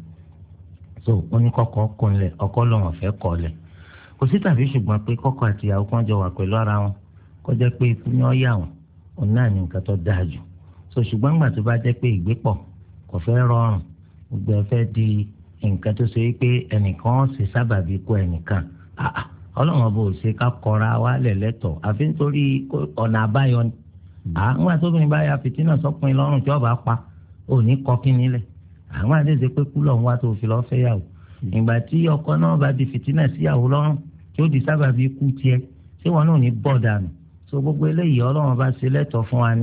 so ó ní kọ́kọ́ kúnlẹ̀ ọkọ lòun ọ̀fẹ́ kọ́lẹ̀ kò sí tàbí ṣùgbọ́n pé kọ́kọ́ àti ìyàwó kan jọ wà pẹ̀lú ara wọn kó jẹ́ pé ikú ni ó yà wọ́n òun náà ní nǹkan tó dáa jù so ṣùgbọ́n gbà tó bá jẹ́ pé ìgbépọ̀ kò fẹ́ rọrùn gbogbo ẹ fẹ́ di nǹkan tó ṣe wípé ẹnìkan ṣe sábàbí kó ẹnìkan ọlọ́run ọba ò ṣe ká kọra wa lẹ̀lẹ́tọ̀ àfi nítorí ọ̀nà àbáyọ ni àwọn àtòbìnrin bá ya fìtínà sọ́kùnrin lọ́rùn tí ọba pa ò ní kọ́ kí nílẹ̀ àwọn àdéhùn pé kú lọ́run wá tó fi lọ́ọ́ fẹ́ yàwó ìgbà tí ọkọ náà bá di fìtínà síyàwó lọ́rùn tí ó di sábàbí kú tiẹ̀ ṣé wọn náà ní bọ́ dànù so gbogbo eléyìí ọlọ́run bá ṣe lẹ́tọ̀ fún wa ni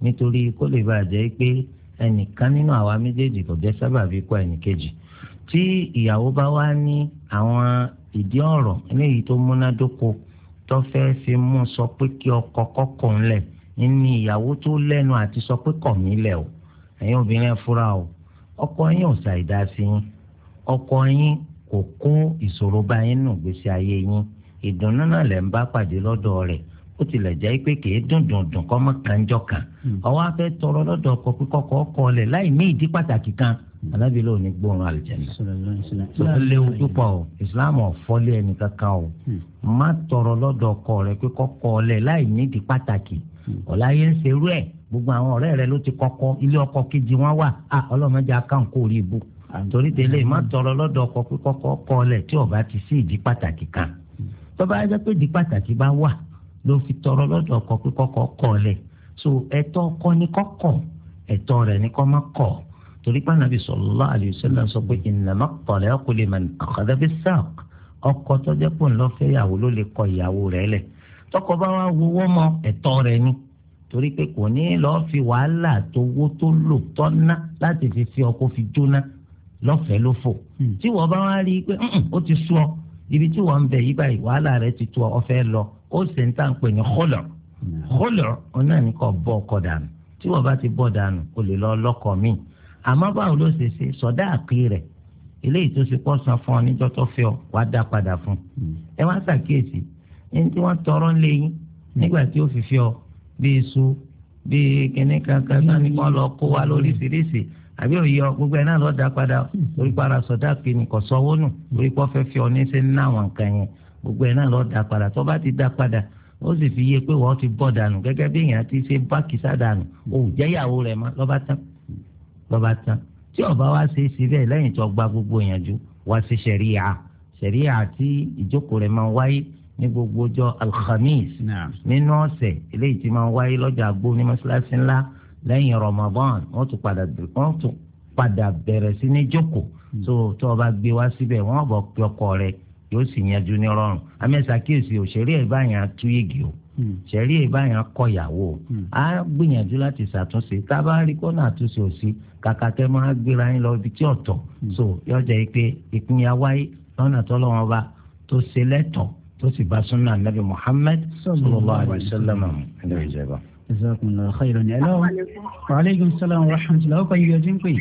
nítorí kó lè bàa jẹ́ pé ẹnìkan nínú àwa méjèèjì kò jẹ́ sábàbí kó ẹnìkejì. tí ìyàwó bá wá ní àwọn ìdí ọ̀rọ̀ eléyìí tó múnádóko tó fẹ́ fi mú sọ pé kí ọkọ kọ́kọ́ ńlẹ̀ ní ìyàwó tó lẹ́nu àti sọ pé kọ̀ mí lẹ̀ o ẹ̀yin obìnrin ẹ fura o ọkọ yín ò ṣàìdá sí yín ọkọ yín kò kó ìṣòro bá yín nù gbèsè ayé yín ìdùnnú náà lẹ̀ ń bá pàdé lọ́dọ̀ rẹ̀ ó tilẹ̀ jẹ́ pé kì í dùn dùn dùn kọ́ mọ́ kànjọ́ kan ọwọ́ afẹ́ tọrọ lọ́dọ̀ ọkọ pé kọ́kọ́ ọkọ lẹ̀ láì ní ìdí pàtàkì kan alábìlẹ̀ ò ní gbóòórùn àlùjànnà tó léwu púpọ̀ o ìsìláàmù ọ̀fọ́lé ẹnì kankan o má tọrọ lọ́dọ̀ ọkọ rẹ pé kọ́kọ́ lẹ̀ láì ní ìdí pàtàkì ọ̀láyé ń serú ẹ̀ gbogbo àwọn ọ̀rẹ́ rẹ ló ti kọ́kọ́ ilé ọkọ kejì wọn wà á ọlọ́mọdé akáǹ kó rí ibú torí délé má tọrọ lọ́dọ̀ ọkọ pé kọ́kọ́ kọ́ lẹ̀ tí ó bá ti sí ìdí pàtàkì kan tó bá jẹ́ pé ìdí pàtàkì bá wà ló fi tọrọ lọ́dọ̀ ọkọ pé kọ́kọ́ kọ́ lẹ̀ so ẹ̀tọ́ ọkọ ní kọ́kọ́ ẹ̀tọ́ rẹ̀ ní kọ́ má kọ́ torí pé Ànábì sallallahu alayhi wa sallam sọ pé innama talaqu liman akhadha bis-saq ọkọ tó jẹ́ pé ńlọ fẹ́ ìyàwó ló lè kọ ìyàwó rẹ̀ lẹ̀ tọkọ bá wá wọ́wọ́ mọ ẹ̀tọ́ rẹ̀ ni torí pé kò ní lọ́ọ́ fi wàhálà tó wó tó lò tọ́ ná láti fi fi ọkọ fi jóná lọ́fẹ̀ẹ́ ló fò tí wọ́n bá wá rí i pé ó ti sú ọ ibi tí wọ́n ń bẹ yí báyìí wàhálà rẹ̀ ti tó ọ fẹ́ lọ ó sì ń tà ń pè ní khulu khulu ọ̀nà ní kò bọ́ ọkọ dànù tí wọ́n bá ti bọ́ dànù o lè lọ lọ́kọ míì àmọ́ báwo ló ṣe ṣe sọ̀dá àkè rẹ̀ eléyìí tó ṣe pọ̀ san fún ọ níjọ́ tó fẹ́ ọ wàá dá padà fún ẹ wá ṣàkíyèsí ẹni tí wọ́n tọrọ ń lé yín nígbà tí ó fi fi ọ bíi iṣu bíi kíní kankan náà ní kó lọ kó wa lóríṣiríṣi àbí òye ọ gbogbo ẹ náà lọ dá padà orí para sọdá kìíní kò sọwọ nù orí pọ fẹ́ fi ọ ní ṣe ń ná àwọn nǹkan yẹn gbogbo ẹ náà lọ dá padà tó bá ti dá padà ó sì fi yé pé wọ́n ti bọ́ dànù gẹ́gẹ́ bí èèyàn ti ṣe bá kìsà dànù ó jẹ́yàwó rẹ̀ mọ́ lọ́ba tán lọ́ba tán tí ọba wa ṣe é sí bẹ́ẹ̀ lẹ́yìn tó gba gbogbo ìyànjú wá sí ṣẹ̀ríà ṣẹ̀ríà tí ìjókòó rẹ̀ máa ń wáyé ní gbogbo ọjọ́ alhamis nínú ọ̀sẹ̀ eléyìí tí máa ń wáyé lọ́jà àgbo ní mọ́ṣáláṣí ńlá lẹ́yìn Ramadan wọ́n tún padà wọ́n tún padà bẹ̀rẹ̀ sí ní jókòó tó tó o bá gbé wá síbẹ̀ wọ́n bọ̀ pé ọkọ rẹ̀ yóò sì yanjú ní rọrùn amẹ́sà kíyèsí òṣèré ẹ̀ báyìí àtúyègì o ṣẹ̀rí ẹ̀ báyìí akọ̀yàwó o á gbìyànjú láti ṣàtúnṣe tá a bá rí kọ́nà àtúnṣe òsì kàkà tẹ́ máa gbéra yín lọ ibi tí ọ̀tọ̀ so yọjà yìí pé ìpínyà wáyé lọ́nà tọ́lọ́wọ́n bá tó ṣe lẹ́tọ̀ọ́ tó sì bá súnà nàbì Muhammad sallallahu alaihi wasallam ẹ̀dọ̀ ìjẹba. jazakumullahu khairan ni ẹlọ́wọ́ wa aleykum salaam wa rahmatulah ó kọ́ iye ọdún pé.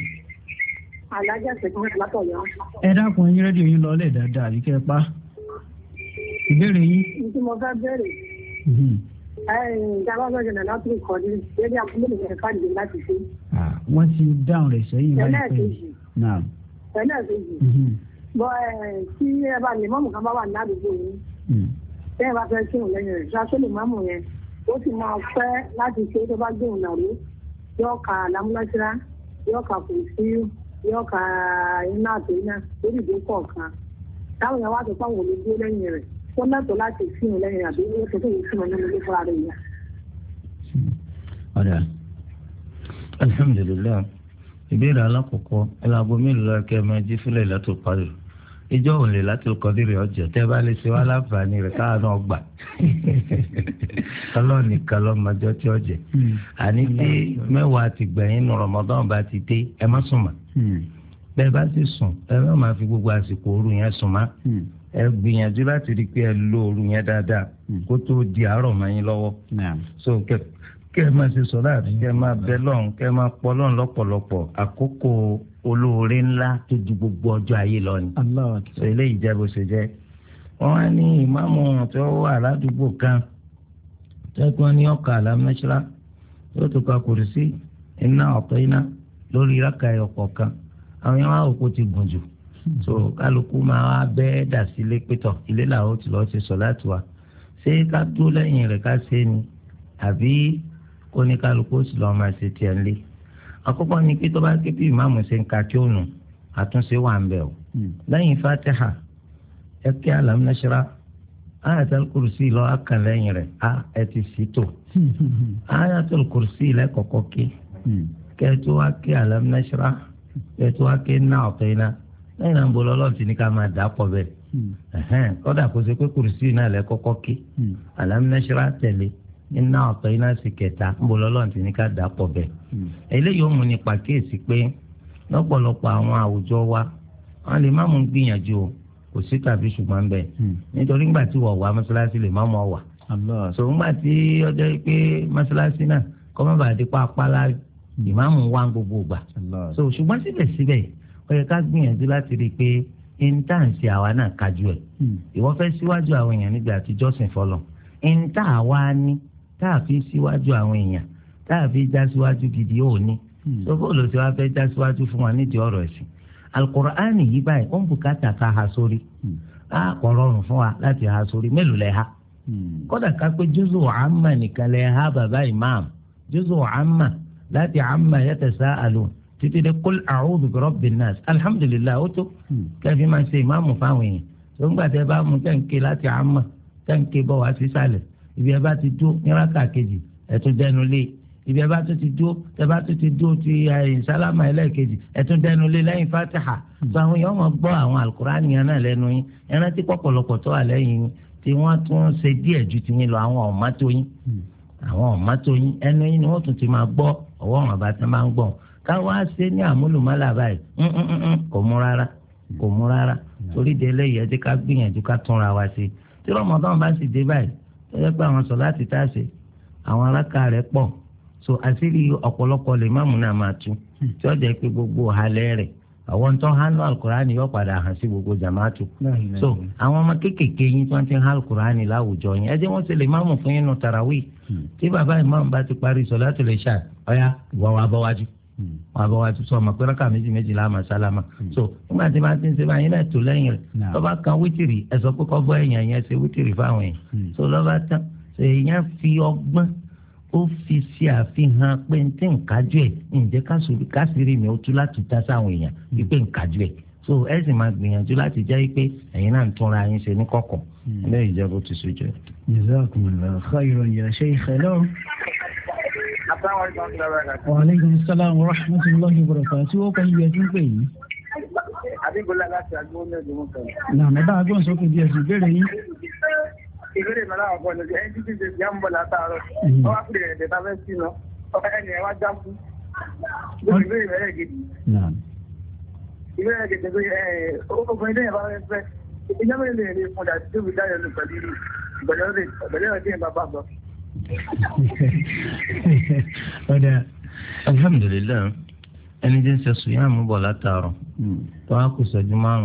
alájà ṣègùn látọ̀ yọ. ẹ dákun ẹyin rédíò yín lọlẹ̀ dáadáa àbí kẹ́ ẹ pa ìbéèrè yín. ní tí mo fẹ́ béèrè. ìjàmbá bẹ́ẹ̀ jẹ́ nàlá tó kọ́ ní lórí àbúrò mi fẹ́ káàdì láti ṣe. wọ́n ti dáhùn rẹ̀ sẹ́yìn láìpẹ́ yìí. ẹlẹ́ẹ̀kejì. bọ́ ẹ tí ẹ bá lè mọ́mù kan bá wà ní àdúgbò yín. tẹ́ ẹ bá fẹ́ kírun lẹ́yìn rẹ̀ ṣáṣọ́ lè mọ́mù yẹn ó sì máa fẹ́ láti ṣe tó bá gbóhùn nàró yóò ka lámúlásíra yóò ka kò sí yóò ka iná àti iná lórí ìdó kọ̀ọ̀kan táwọn èèyàn wá tó fáwọn olùdó lẹ́yìn rẹ̀ tó lẹ́tọ̀ọ́ láti fíhùn lẹ́yìn rẹ̀ àbí ó tó tó yìí fíhùn nínú ilé fúnra rẹ̀ yá. ọ̀dà alhamdulilayi ìbéèrè alákọ̀ọ́kọ́ ẹlẹ́gbọ́n mélòó lọ́ọ́ kẹ́ ẹ máa jí fúlẹ̀ látò parí ìjọ òun lè láti kọ́dí rẹ̀ ọjọ́ tẹ́ bá lè ṣe wá láǹfààní rẹ̀ káà náà gbà ọlọ́run nìkan lọ́mọdé tí ó jẹ́ àní tí mẹ́wàá ti gbẹ̀yìn nù Ramadan bá ti dé ẹ má sùn mà bẹ́ẹ̀ bá ti sùn ẹ má máa fi gbogbo àsìkò òru yẹn sùn má ẹ gbìyànjú láti rí i pé ẹ lo òru yẹn dáadáa kó tó di àárọ̀ mọ́ yín lọ́wọ́ so kẹ kẹ ẹ máa ṣe sọ láti kẹ ẹ máa bẹ lọ́run kẹ ẹ máa pọ̀ lọ́run lọ́pọ̀lọpọ̀ àkókò olóore ńlá tó ju gbogbo ọjọ́ ayé lọ ni so eléyìí jẹ́ bó ṣe jẹ́ wọ́n á ní ìmáàmù tó wà ládùúgbò kan tẹ́gbọ́n ní ọkà àlámẹ́ṣẹ́lá yóò tó ka kùrìsì iná ọ̀pọ̀ iná lórí rákà ọ̀pọ̀ kan àwọn yẹn wá òkú ti gùn jù so kálukú máa wá bẹ́ẹ̀ dà sí ilé pétọ̀ ilé làwọn ti lọ́ọ́ ti sọ láti wá ṣé ká tó lẹ́yìn rẹ̀ ká ṣe ni àbí kó ní kálukú sì lọ́ọ́ máa ṣe tiẹ̀ ńlé àkọ́kọ́ ni pé tó bá ké bí ìmáàmù ṣe ń ka kí ó nù àtúnṣe wà ń bẹ̀ o lẹ́yìn fatiha ẹ kí àlámẹ́ṣẹ́lá ayatul kursi lọ akàn lẹ́yìn rẹ̀ a ẹ ti sì tò ayatul kursi lẹ́kọ̀ọ́kọ́ ké kẹ́ẹ̀tù wá ké alam nashra kẹ́ẹ̀tù wá ké náà ọ̀tọ̀ iná lẹ́yìn náà ń bọ̀ lọ́lọ́ ti ní ká máa dà pọ̀ bẹ́ẹ̀ kọ́dà kó ṣe pé kursi náà lẹ́kọ̀ọ́kọ́ ké alam nashra tẹ̀lé iná ọ̀tọ̀ iná sì kẹta ń bọ̀ lọ́lọ́run ti ní ká dà pọ̀ bẹ́ẹ̀. eléyìí ó mú ní pàkíyèsí pé lọ́pọ̀lọpọ̀ àwọn àwùjọ wa wọ́n lè má mú gbìyànjú o kò sí tàbí ṣùgbọ́n bẹ́ẹ̀ nítorí ńgbà tí wọ́n wà mọ́ṣáláṣí lè má mọ́ wà. so ńgbà tí ọjọ́ pé mọ́ṣáláṣí náà kọ́ mọ́ bàa dípò apálá ìmáàmù wá gbogbo ìgbà. so ṣùgbọ́n síbẹ̀síbẹ̀ ó yẹ ká gbìyànjú láti rí i pé intanṣi àwa náà kájú ẹ̀. ìwọ fẹ́ síwájú àwọn èèyàn níbi àtijọ́sìn fọlọ́ ìntà àwa ní tá a fi síwájú àwọn èèyàn tá a fi já síwájú gidi ó ní. so bóòlù tí wàá fẹ́ já síwájú fún wa nídìí ọ̀rọ̀ ẹ̀sìn. Al-Qur'ani yìí báyìí ó ń bùkátà ká ha sórí. a kò rọrùn fún wa láti ha sórí mélòó lẹ ha. kódà ká pé juz'u amma nìkan lẹ ha bàbá ìmáàmù juz'u amma láti amma yatasa'alun títí dé kul a'udhu bi rabbin nas alhamdulilayi ó tó kẹfì máa ṣe ìmáàmù fáwọn èèyàn tó ń gbà tẹ bá mú tẹ̀ǹkì láti àmà tẹ̀ǹkì bọ̀ wá sí sàlẹ̀ ibi ẹ bá ti dúró ní rákà kejì ẹ tún dẹnu lé ibi ẹ bá tún ti dúró tẹ bá tún ti dúró ti sálámà ẹlẹ́ẹ̀kejì ẹ tún dẹnu lé lẹ́yìn fatiha tó àwọn èèyàn máa gbọ́ àwọn alukur'ani yẹn náà lẹ́nu yín ẹ rántí pọ̀pọ̀lọpọ̀ tó wà lẹ́yìn yín tí wọ́n tún ṣe díẹ̀ ju ti yín lọ àwọn ọ̀mátó yín àwọn ọ̀mátó yín ẹnu yín ni wọ́n tún ti máa gbọ́ ọwọ́ ọ̀ràn bá ti máa ń gbọ́ káwá ṣe ní àmúlùmálà báyìí kò mú rárá kò mú rárá torí de eléyìí ẹ jẹ́ ká gbìyànjú ká túnra wa ṣe tí Ramadan bá sì dé báyìí tó yẹ pé àwọn sọ láti tá a ṣe àwọn aráka rẹ̀ pọ̀ so àṣírí ọ̀pọ̀lọpọ̀ lè má mú náà máa tú tí ó jẹ́ pé gbogbo halẹ̀ rẹ̀ àwọn tó hánú alukurani yóò padà hàn sí gbogbo jamaatu so àwọn ọmọ kéékèèké yín tí wọ́n ti hàn alukurani láwùjọ yín ẹ jẹ́ wọ́n ṣe lè má mú fún yín nù tarawih tí bàbá ìmáàmù bá ti parí sọ̀látul ìṣà ọ̀yá ìwọ wa bọ́ wájú wọn bá wa ti sọ ọmọ pé rákà méjì méjì láàmà sálámà so nígbà tí wọn ti ń ṣe báyìí náà tó lẹ́yìn rẹ̀ lọba kan wítìrì ẹ sọ pé kọfọ èèyàn yẹn ṣe wítìrì fáwọn èèyàn so lọba tán so èèyàn fi ọgbọ́n ó fi ṣe àfihàn pé n tí ń kájú ẹ ǹjẹ́ kásìrì mi ó tú láti dá sáwọn èèyàn wípé ń kájú ẹ so ẹ sì máa gbìyànjú láti jẹ́ pé ẹ̀yin náà ń túnra yín ṣe ní kọ̀kọ̀ lẹ́yìn ìjẹ́ bó ti ṣe jẹ́. jazakumullahu khairan ya sheikh hello. Wa alaikum salaam wa rahmatullahi wa barakatuh. Tí ó kọ́ ibi ẹtún pè yìí. Adébọ́lá láti agbóhùn ní ọdún mọ́tò. Nà mẹ́ta agbóhùn sókè bí ẹ̀sùn ìbéèrè yín. Ìbéèrè mi láwọn ọ̀gbọ́n ní ẹni títí ṣe ìyá ń bọ̀ látàárọ̀. Wọ́n wá pè é ẹ̀dẹ̀ tábẹ́ sí lọ. Ọ̀pẹ ẹni ẹ̀ wá jáfú. Lórí ìbéèrè mẹ́rẹ̀ gidi. Ìbéèrè gidi pé ọkùnrin ilé yẹn bá fẹ́ fẹ́. Ìjọba mẹ́rin lè rí fún dàtí tóbi dáyọ̀ ní pẹ̀lú ìgbẹ̀lẹ́ ọdún bàbá bọ̀. alhamdulilayi ẹni tí ń ṣe sùyàmù bọ̀ látàárọ̀ tó wá kù sẹ́jú márùn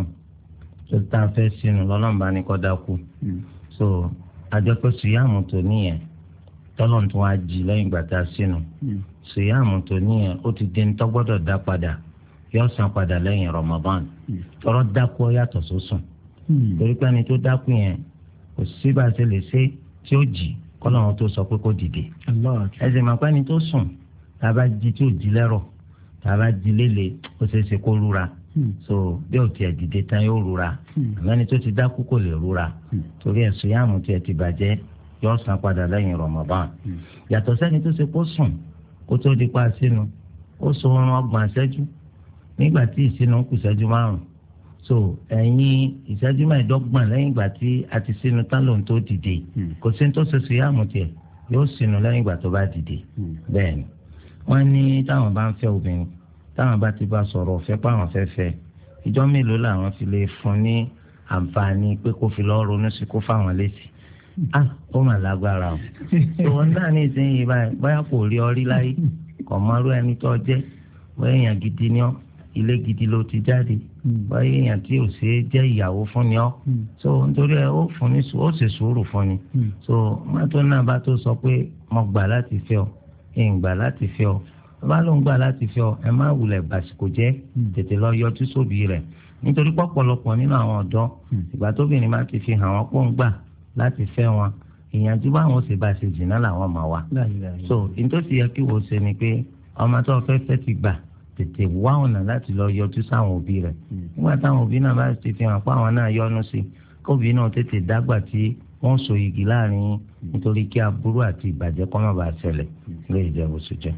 tó tá a fẹ́ sínú lọ́lọ́mùbá ní kọ́ dákú so àjọpọ̀ sùyàmù tó níyẹn tọ́lọ̀ tó wá jí lẹ́yìn ìgbà tá a sínú sùyàmù tó níyẹn ó ti di ní tó gbọ́dọ̀ dá padà yóò san padà lẹ́yìn Ramadan tọ́rọ̀ dákú ọ yàtọ̀ sósùn torí pé ẹni tó dákú yẹn kò sí bá a ṣe lè ṣe tí ó jì kọ́lọ́run tó sọ pé kó dìde ẹsẹ̀ máa pẹ́ni tó sùn tá a bá jí tí ò jí lẹ́rọ̀ tá a bá jí lélẹ̀ ó ṣeé ṣe kó rúra so bí ò tiẹ̀ dìde tán yóò rúra àmọ́ ẹni tó ti dákú kò lè rúra torí ẹ̀sùn yàmù tiẹ̀ ti bàjẹ́ yóò san padà lẹ́yìn Ramadan yàtọ̀ sẹ́ni tó ṣe kó sùn kó tó di pa sínú ó so oorun ọgbọ̀n ṣẹ́jú nígbà tí ìsínú kù ṣẹ́jú márùn so ẹ̀yin ìṣẹ́jú mẹ́ẹ̀ẹ́dọ́gbọ̀n lẹ́yìn ìgbà tí a ti sínú tán lòun tó dìde kò sí ní tó ṣe sùyàmù tiẹ̀ yóò sínú lẹ́yìn ìgbà tó bá dìde bẹ́ẹ̀ ni wọ́n ní táwọn bá ń fẹ́ obìnrin táwọn bá ti bá sọ̀rọ̀ ọ̀fẹ́ páwọn fẹ́ fẹ́ ìjọ mélòó làwọn fi lè fún ní àǹfààní pé kó fi lọ́ọ́ ronú sí kó fáwọn létí ah ó mà lágbára o ìwọ̀n náà ní ìsinyìí báyìí báyà kò rí ọ rí láyé kò mọ́rú ẹni tó jẹ́ bóyá èèyàn gidi ni ọ́ ilé gidi ló ti jáde báyìí èèyàn tí ò ṣe é jẹ́ ìyàwó fún ni ọ́ so nítorí ẹ ó fún ní ó ṣe sùúrù fún ni so mọ́tò náà bá tó sọ pé mo gbà láti fẹ́ ọ ń gbà láti fẹ́ ọ bá ló ń gbà láti fẹ́ ọ ẹ má wulẹ̀ bàsìkò jẹ́ tètè lọ yọjú sóbì rẹ̀ nítorí pọ̀pọ̀lọpọ̀ nínú àwọn ọ̀dọ́ ìgbà tóbìnrin bá ti fi hàn wọ́n pọ̀ ń gbà láti fẹ́ wọn ìyànjú báwọn ṣe bá ṣe jìnnà làwọn máa wà so nítòsí yẹ kí wọ́n ṣe ni pé ọmọ tó fẹ́ fẹ́ ti gbà tètè wá ọ̀nà láti lọ yọjú sáwọn òbí rẹ̀ nígbà táwọn òbí náà bá ti fi hàn pé àwọn náà yọ́nú sí kóbì náà tètè dágbà tí wọ́n so igi láàrin yín nítorí kí aburú àti ìbàjẹ́ kọ́ má bàa ṣẹlẹ̀ lè jẹ́ bó ṣe jẹ́.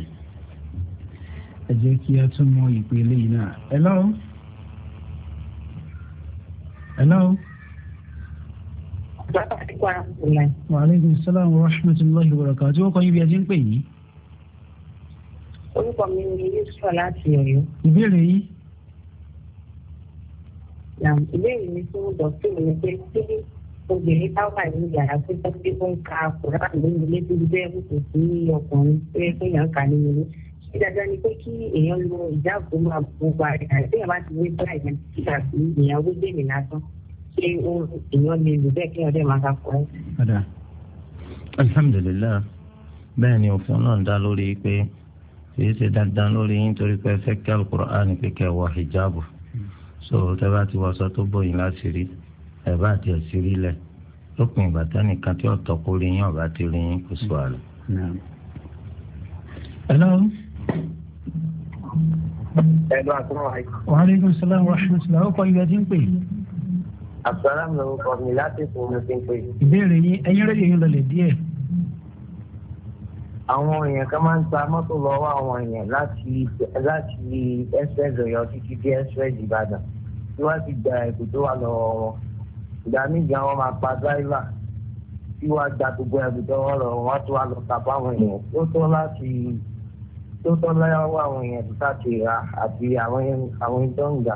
ẹ jẹ́ kí a tún mọ ìpele yìí náà. hello hello Wa aleykum salaam wa rahmatulahi wa barakatuh. Tí wọ́n kọ́ yín bí ẹ ti ń pè yìí. Orúkọ mi ni Yusuf láti Ọ̀yọ́. Ìbéèrè yìí. Ìbéèrè mi fún dọ̀tí mi ni pé kí obìnrin bá wà ní yàrá tó jẹ́ pé ó ń ka Kùránì lórí ilé tó bẹ́ẹ̀ kò sí ọkùnrin tó yẹ kéèyàn kà nínú ilé. Ṣé dandan ni pé kí èèyàn lo ìjáàbò máa gbogbo àrẹ àti èèyàn bá ti wé bá ìyẹn kíkà sí èèyàn wé bẹ́ẹ̀ lásán. Ṣé èèyàn lè lò bẹ́ẹ̀ kéèyàn dẹ̀ máa ka Kùránì? Alhamdulillah, bẹ́ẹ̀ ni òfin náà dá lórí pé kìí ṣe dandan lórí yín torí pé ẹ fẹ́ kí Al-Qur'an kékeré wọ hijabu. So tẹ́ bá ti wọṣọ tó bóyin láti rí ẹ bá ti ẹ̀ sí rí lẹ̀ lópin ìgbà tẹ́nìkan tí ọ̀tọ̀ kó rí yín ọ̀bá ti rí yín kò sí wàhálà. Hello. Hello, asalaamualeykum. Wa aleykum salaam wa rahmatulah. Ó kọ ibi ẹtí ń pè. Àbúrò mi ò kọ mi láti fún mi ti ń pè. Ìbéèrè yín ẹyin rédíò yín lọlẹ̀ díẹ̀. Àwọn èèyàn kan máa ń ta mọ́tò lọ́wọ́ àwọn èèyàn láti láti express Ọ̀yọ́ títí dé express Ìbàdàn tí wọ́n ti gba ètò tó wà lọ́wọ́ wọn. Ìgbà míì gan wọn máa pa dráìvà tí wọ́n gba gbogbo ẹ̀bùn tó wọ́n lọ wọ́n tún wá lọ tàpá àwọn èèyàn tó tọ́ láti tó tọ́ lọ́wọ́ àwọn èèyàn tó láti rà àti àwọn àwọn ìdọ́ǹgà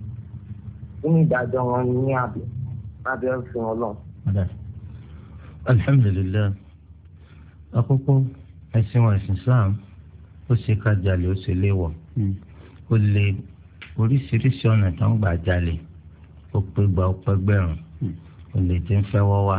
nínú ìdájọ́ wọn ní àbẹ̀ lábẹ́ òfin Ọlọ́run. Alhamdulillah, àkọ́kọ́ ẹ̀sìn wa ẹ̀sìn Islam ó ṣe ká jalè ó ṣe léwọ̀ ó lè oríṣiríṣi ọ̀nà tó ń gbà jalè ó pé gba ó pẹ́ gbẹ̀rún ó lè tí ń fẹ́ wọ́ wá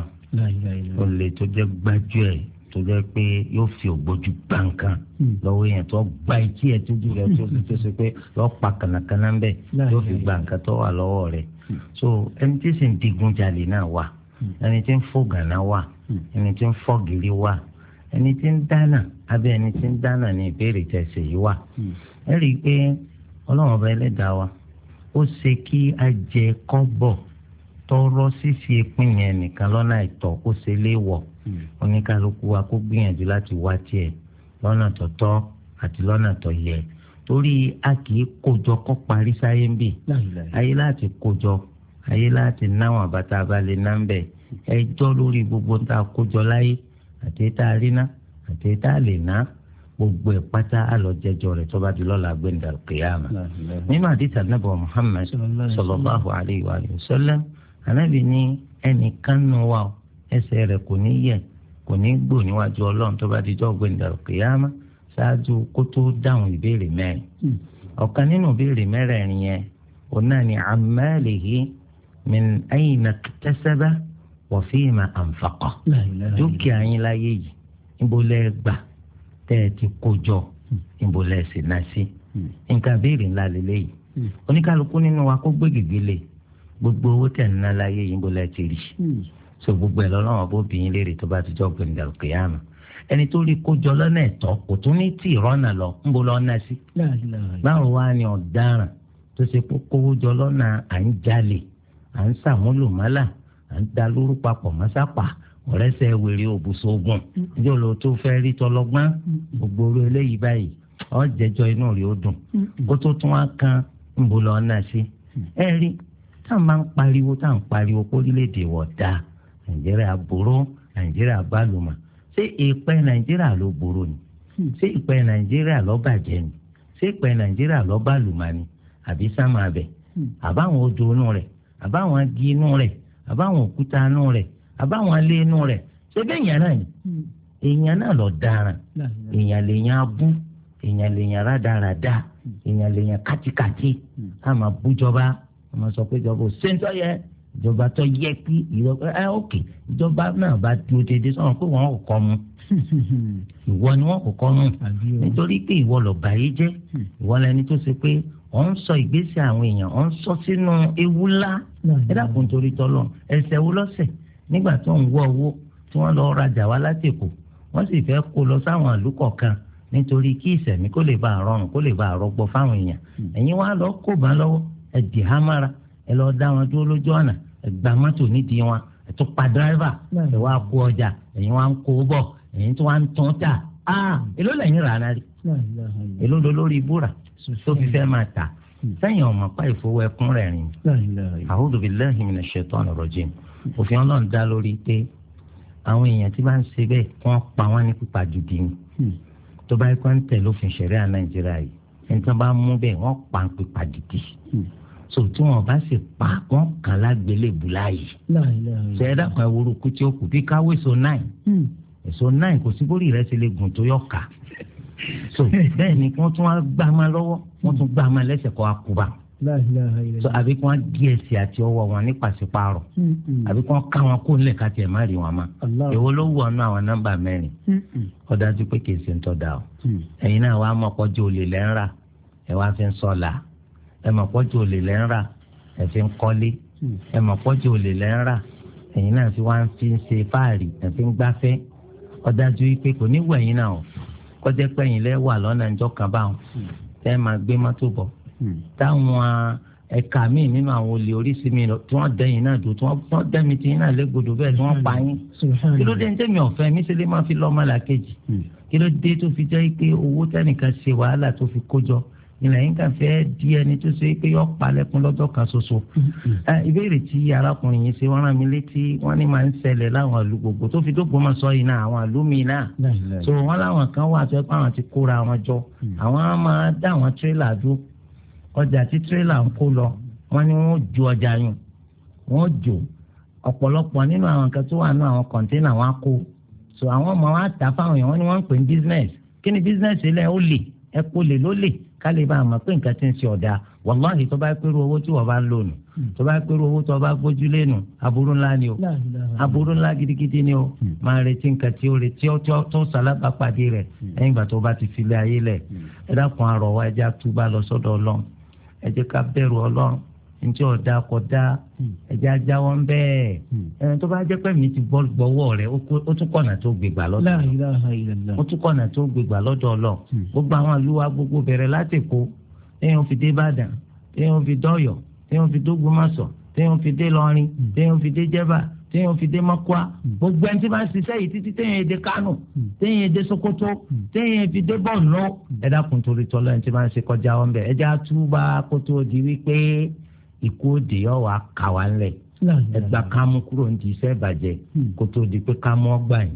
ó lè tó jẹ́ gbájú ẹ̀ tó jẹ́ pé yóò fi ògbójú gbá nǹkan lọ́wọ́ èèyàn tó gba etí ẹ̀ tójú rẹ̀ tó fi tó ṣe pé lọ́ọ́ pa kànákànná ń bẹ̀ yóò fi gba nǹkan tó wà lọ́wọ́ rẹ̀ so ẹni tí sì ń digun jalè náà wà ẹni tí ń fò gànà wà ẹni tí ń fọ́ gírí wà ẹni tí ń dáná abẹ́ ẹni tí ń dáná ní ìbéèrè tẹ̀sẹ̀ yìí wà ẹ rí i pé ọlọ́run ọba ẹlẹ́dàá wa ó ṣe kí a jẹ kọ́bọ̀ tọrọ ṣíṣe pín yẹn nìkan lọ́nà àìtọ́ ó ṣe léèwọ̀ oníkálukú wa kó gbìyànjú láti wá tiẹ̀ lọ́nà tó tọ́ àti lọ́nà tó yẹ torí a kì í kójọ kó parí sáyé ń bì ayé láti kójọ ayé láti náwọn àbáta abalẹ̀ náà ń bẹ̀ ẹjọ́ lórí gbogbo tá a kójọ láyé àti tá a rí ná àti tá a lè ná gbogbo ẹ̀ pátá àlọ́jẹjọ rẹ̀ tó bá di lọ́la gbẹ̀ndà kìyàmà. nínú àdìsá nàbà Muhammad sallallahu alayhi wa sallam anábì ní ẹnìkan nù wá ẹsẹ̀ rẹ̀ kò ní yẹ̀ kò ní gbò níwájú ọlọ́run tó bá di jọ́ gbẹ̀ndà kìyàmà ṣáájú kó tó dáhùn ìbéèrè mẹ́rin. ọ̀kan nínú ìbéèrè mẹ́rẹ̀ẹ̀rin yẹn òun náà ni amalihi min ayna iktasaba wa fima anfaqa. dúkìá yín láyé yìí níbo lẹ́ gbà tẹ́ ẹ ti kó jọ níbo lẹ́ sì ná sí. nǹkan béèrè ńlá lélẹ́yìí oníkálukú nínú wa kó gbé gègé lé gbogbo owó tẹ̀ ń ná láyé yìí níbo lẹ́ ti rí. so gbogbo ẹ̀ lọ́lọ́wọ́ bó bí yín léèrè tó bá ti jọ́ gbẹ̀ndà kìyàmà. ẹni tó rí kójọ lọ́nà ẹ̀tọ́ kò tún ní tí ìrọ́nà lọ níbo lọ́ ná sí. báwo wá ni ọ̀daràn tó ṣe kó kówó jọ lọ́nà à ń jalè à ń sàmúlò mọ́là à ń da lóru papọ̀ mọ́sápà ọ̀rẹ́sẹ̀ wèrè òbùsọ̀gùn níjọ́ ló tó fẹ́ rí tọlọ́gbọ́n gbogbo orí eléyìí báyìí ọ̀ jẹjọ́ inú rẹ̀ ó dùn kó tó tún wá kan níbo lọ́ ná sí. ẹ rí tá à ń bá ń pariwo tá à ń pariwo kó orílẹ̀-èdè wọ̀ dáa nàìjíríà burú nàìjíríà bálùmọ̀ ṣé ìpẹ́ nàìjíríà ló burú ni ṣé ìpẹ́ nàìjíríà ló bàjẹ́ ni ṣé ìpẹ́ nàìjíríà ló bálùmọ̀ ni àbí sámà abẹ àbáwọn odò inú rẹ̀ àbáwọn agi inú rẹ̀ àbáwọn òkúta inú rẹ̀ àbáwọn alé inú rẹ̀ ṣé bẹ́ẹ̀ èèyàn náà ni èèyàn náà lọ dáràn èèyàn lèèyàn abú èèyàn lèèyàn rádaràdà èèyàn lèèyàn kátikáti àmọ́ bújọba àmọ́ sọ pé ìjọba ò sẹ́ńtọ́ yẹ ìjọba tó yẹ kí ìjọba ẹ òkè ìjọba náà bá dúró déédéé sọ̀rọ̀ pé wọ́n kò kọ́ mu ìwọ ni wọ́n kò kọ́ mu nítorí pé ìwọ lọ bàyé jẹ́ ìwọ lẹni tó ṣe pé wọ́n ń sọ ìgbésí àwọn èèyàn wọ́n ń sọ sínú ewu ńlá ẹ dákun torí tọ́lọ̀ ẹsẹ̀ wo lọ́sẹ̀ nígbà tó ń wọ owó tí wọ́n lọ rajà wá láti Èkó wọ́n sì fẹ́ kó lọ sáwọn àlùkò kan nítorí kí ìsẹ̀mí kó lè bá a rọrùn kó lè bá a rọgbọ fáwọn èèyàn ẹ̀yin wá lọ kó bá lọ́wọ́ ẹ dì hámára ẹ lọ dá wọn dúró lójú ọ̀nà ẹ gba mọ́tò nídìí wọn ẹ tún pa dírẹ́fà ẹ wá kó ọjà ẹ̀yin wá ń kó bọ̀ ẹ̀yin tí wọ́n ń tún tà á èló lẹ́yìn rà náà rí èló ló lórí ibúra tó fi fẹ́ máa tà sẹ́yìn ọmọ pa ìfowó ẹkún rẹ̀ rìn a'udhu billahi minash shaitani rajim òfin ọlọ́run dá lórí pé àwọn èèyàn tí bá ń ṣe bẹ́ẹ̀ wọ́n pa wọ́n ní pípa gidi ni tó bá yẹ kó ń tẹ̀ lófin ṣẹ̀ríà Nàìjíríà yìí ẹni tí wọ́n bá mú bẹ́ẹ̀ wọ́n pa ń pípa gidi so tí wọ́n bá sì pa wọ́n kàn lágbélébùú láàyè ṣe é dàpọ̀ ewúrúkú tí ó kù bí káwé so nine èso nine kò sí bórí rẹ̀ ṣe lè gùn tó yọ ká so bẹ́ẹ̀ ni wọ́n tún wá gbá máa lọ́wọ́ wọ́n tún gbá máa lẹ́sẹ̀ kọ́ akúba so àbí kí wọ́n gé ẹsẹ̀ àti ọwọ́ wọn ní pàṣípààrọ̀ àbí kí wọ́n ká wọn kó nílẹ̀ ká tiẹ̀ má rí wọn mọ́ èwo ló wù ọ́nà àwọn nọ́mbà mẹ́rin ó dájú pé kìí ṣe ń tọ́ da o ẹ̀yin náà wàá mọ̀ pọ́jú olè lẹ́ ń rà ẹ̀ wá fi ń sọ̀la ẹ̀ mọ̀ pọ́jú olè lẹ́ ń rà ẹ̀ fi ń kọ́lé ẹ̀ mọ̀ pọ́jú olè lẹ́ ń rà ẹ̀yin náà fi wá fi ń ṣe fáàrí ẹ̀ fi ń gbáfẹ́ ó dájú pé kò ní wù ẹ̀yin náà o kọjá pé ẹ̀yin lẹ́ wà lọ́nà ìjọ kan báwọn tẹ́ ẹ máa gbé mọ́tò bọ̀ táwọn ẹ̀ka míì nínú àwọn olè oríṣi mi tí wọ́n dẹ́yìn náà dùn tí wọ́n dẹ́mi tí yín náà légbodò bẹ́ẹ̀ tí wọ́n pa yín kí ló dé ní tẹ́mi ọ̀fẹ́ mi ṣe lè máa fi lọ́ọ́ mọ́lá kejì kí ló dé tó fi jẹ́ pé owó tẹ́nìkan ṣe wàhálà tó fi kó jọ ìlànà yín kàn fẹ́ di ẹni tó ṣe pé yọ palẹ̀kùn lọ́jọ́ kan ṣoṣo. ìbéèrè tí arákùnrin yìí ṣe wọ́n rán mi létí wọ́n ní máa ń ṣẹlẹ̀ láwọn ìlú gbogbo tó fi dógbò máa sọ yìí náà àwọn ìlú mi náà. so wọ́n láwọn kan wà tó ẹ pé àwọn ti kóra wọn jọ àwọn á máa dá àwọn tírélà dúró ọjà tí tírélà ń kó lọ wọ́n ní wọ́n ju ọjà yùn wọ́n jò ọ̀pọ̀lọpọ̀ nínú àwọn kan tó wà nínú àwọn kọ̀ńténà wọn á kó so àwọn ọmọ wa tà fáwọn èèyàn wọ́n ní wọ́n ń pè ní business kí ni business ilẹ̀ ó lè ẹ kó lè ló lè ká lè bá a mọ̀ pé nǹkan ti ń ṣe ọ̀dà wàláhì tó bá pẹ́rù owó tí wọ́n bá ń lò nù tó bá pẹ́rù owó tó bá gbójú lé nù aburú ńlá ni o aburú ńlá gidigidi ni o máa retí nǹkan tí ó retí ó tó sálábà pàdé rẹ̀ lẹ́yìn ìgbà tó bá ti filẹ̀ ayé lẹ̀ ẹ dákun àrọ̀ wa ẹ jẹ́ àtúbà lọ sọ́dọ̀ ọlọ́run ẹ jẹ́ ká bẹ̀rù ọlọ́run njẹ́ ọ̀dà kọ̀dá ẹ̀jẹ̀ ajáwọ́ ń bẹ́ẹ̀ ẹni tó bá jẹ́ pé mi ti gbọ́wọ́ rẹ̀ ó tún kọ̀nà tó gbégbà lọ́dọ̀ ó tún kọ̀nà tó gbégbà lọ́dọ̀ ọlọ́ gbogbo àwọn àlùwà gbogbo bẹ̀rẹ̀ láti kó téèyàn fi dé Ìbàdàn téèyàn fi dọ́yọ̀ téèyàn fi dógbómọ̀ṣọ́ téèyàn fi dé lọrin téèyàn fi dé jẹ́bà téèyàn fi dé mọ́kúá gbogbo ẹni tí máa ń ṣiṣẹ́ yìí títí téèyàn dé Kánò téèyàn dé Sókótó téèyàn fi dé Bọ̀nú ẹ dákun torí tọ́lọ́ ẹni tí máa ń ṣe kọjá wọn bẹ̀ ẹ já túbà kó tó di wípé ikú òde yọ wá kà wá ńlẹ̀ ẹgbà kámú kúrò ní ti iṣẹ́ ìbàjẹ́ kó tó di pé kámú ọgbà yìí.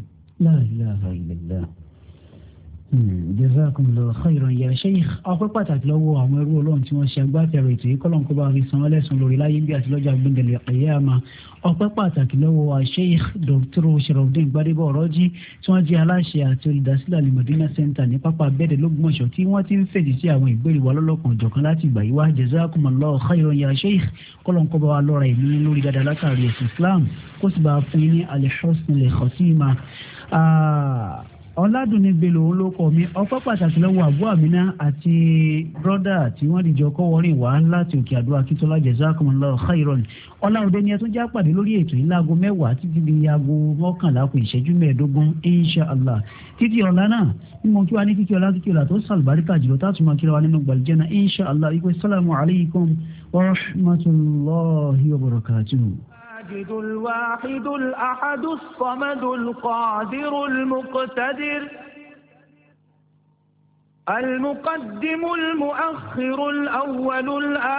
jazakumullahu khairan ya sheikh ọpẹ́ pàtàkì lọ́wọ́ àwọn ẹrú Ọlọ́run tí wọ́n ṣe agbátẹrù ètò yìí kọlọn kó bá rí san ẹlẹ́sùn lórí láyé bí àti lọ́jọ́ gbẹndẹlẹ ẹyàmà ọpẹ́ pàtàkì lọ́wọ́ sheikh dr sharafdin gbadebo ọrọjí tí wọ́n jẹ́ aláṣẹ àti olùdásílẹ̀ alimọdínà center ní pápá abẹdẹ lÓgbómọ̀ṣọ́ tí wọ́n ti ń fèsì sí àwọn ìbéèrè wa lọ́lọ́kan ọ̀jọ̀kan láti ìgbà yìí wá jazakumullahu khairan ya sheikh kọlọn kó bá wa lọ́ra ìlú lórí dáadáa látàrí ẹ̀sìn islam kó sì bá fún yín ní al-husnul khatima. ọ̀làdùnní bello ló kọ́ mi ọpẹ́ pàtàkì lọ́wọ́ àbú àmínà àti brọ́dà tí wọ́n dìjọ kọ́ wọrin wá láti òkè àdó akíntola jazakumullahu khairan ọ̀làwọ̀dé ni ẹ tún já pàdé lórí ètò yìí láago mẹ́wàá títí di aago mọ́kànlá kù ìṣẹ́jú mẹ́ẹ̀ẹ́dógún inshallah títí ọ̀la náà ní mo kí wa ní kíkí ọ̀la kíkí ọ̀la tó sàlùbáríkà jùlọ táàtù máa kíra wa nínú gbàlùjẹ́nà inshallah ikú sálámù alaykum wa rahmatulahi wa barakatuhu. الماجد الواحد الأحد الصمد القادر المقتدر المقدم المؤخر الأول الآخر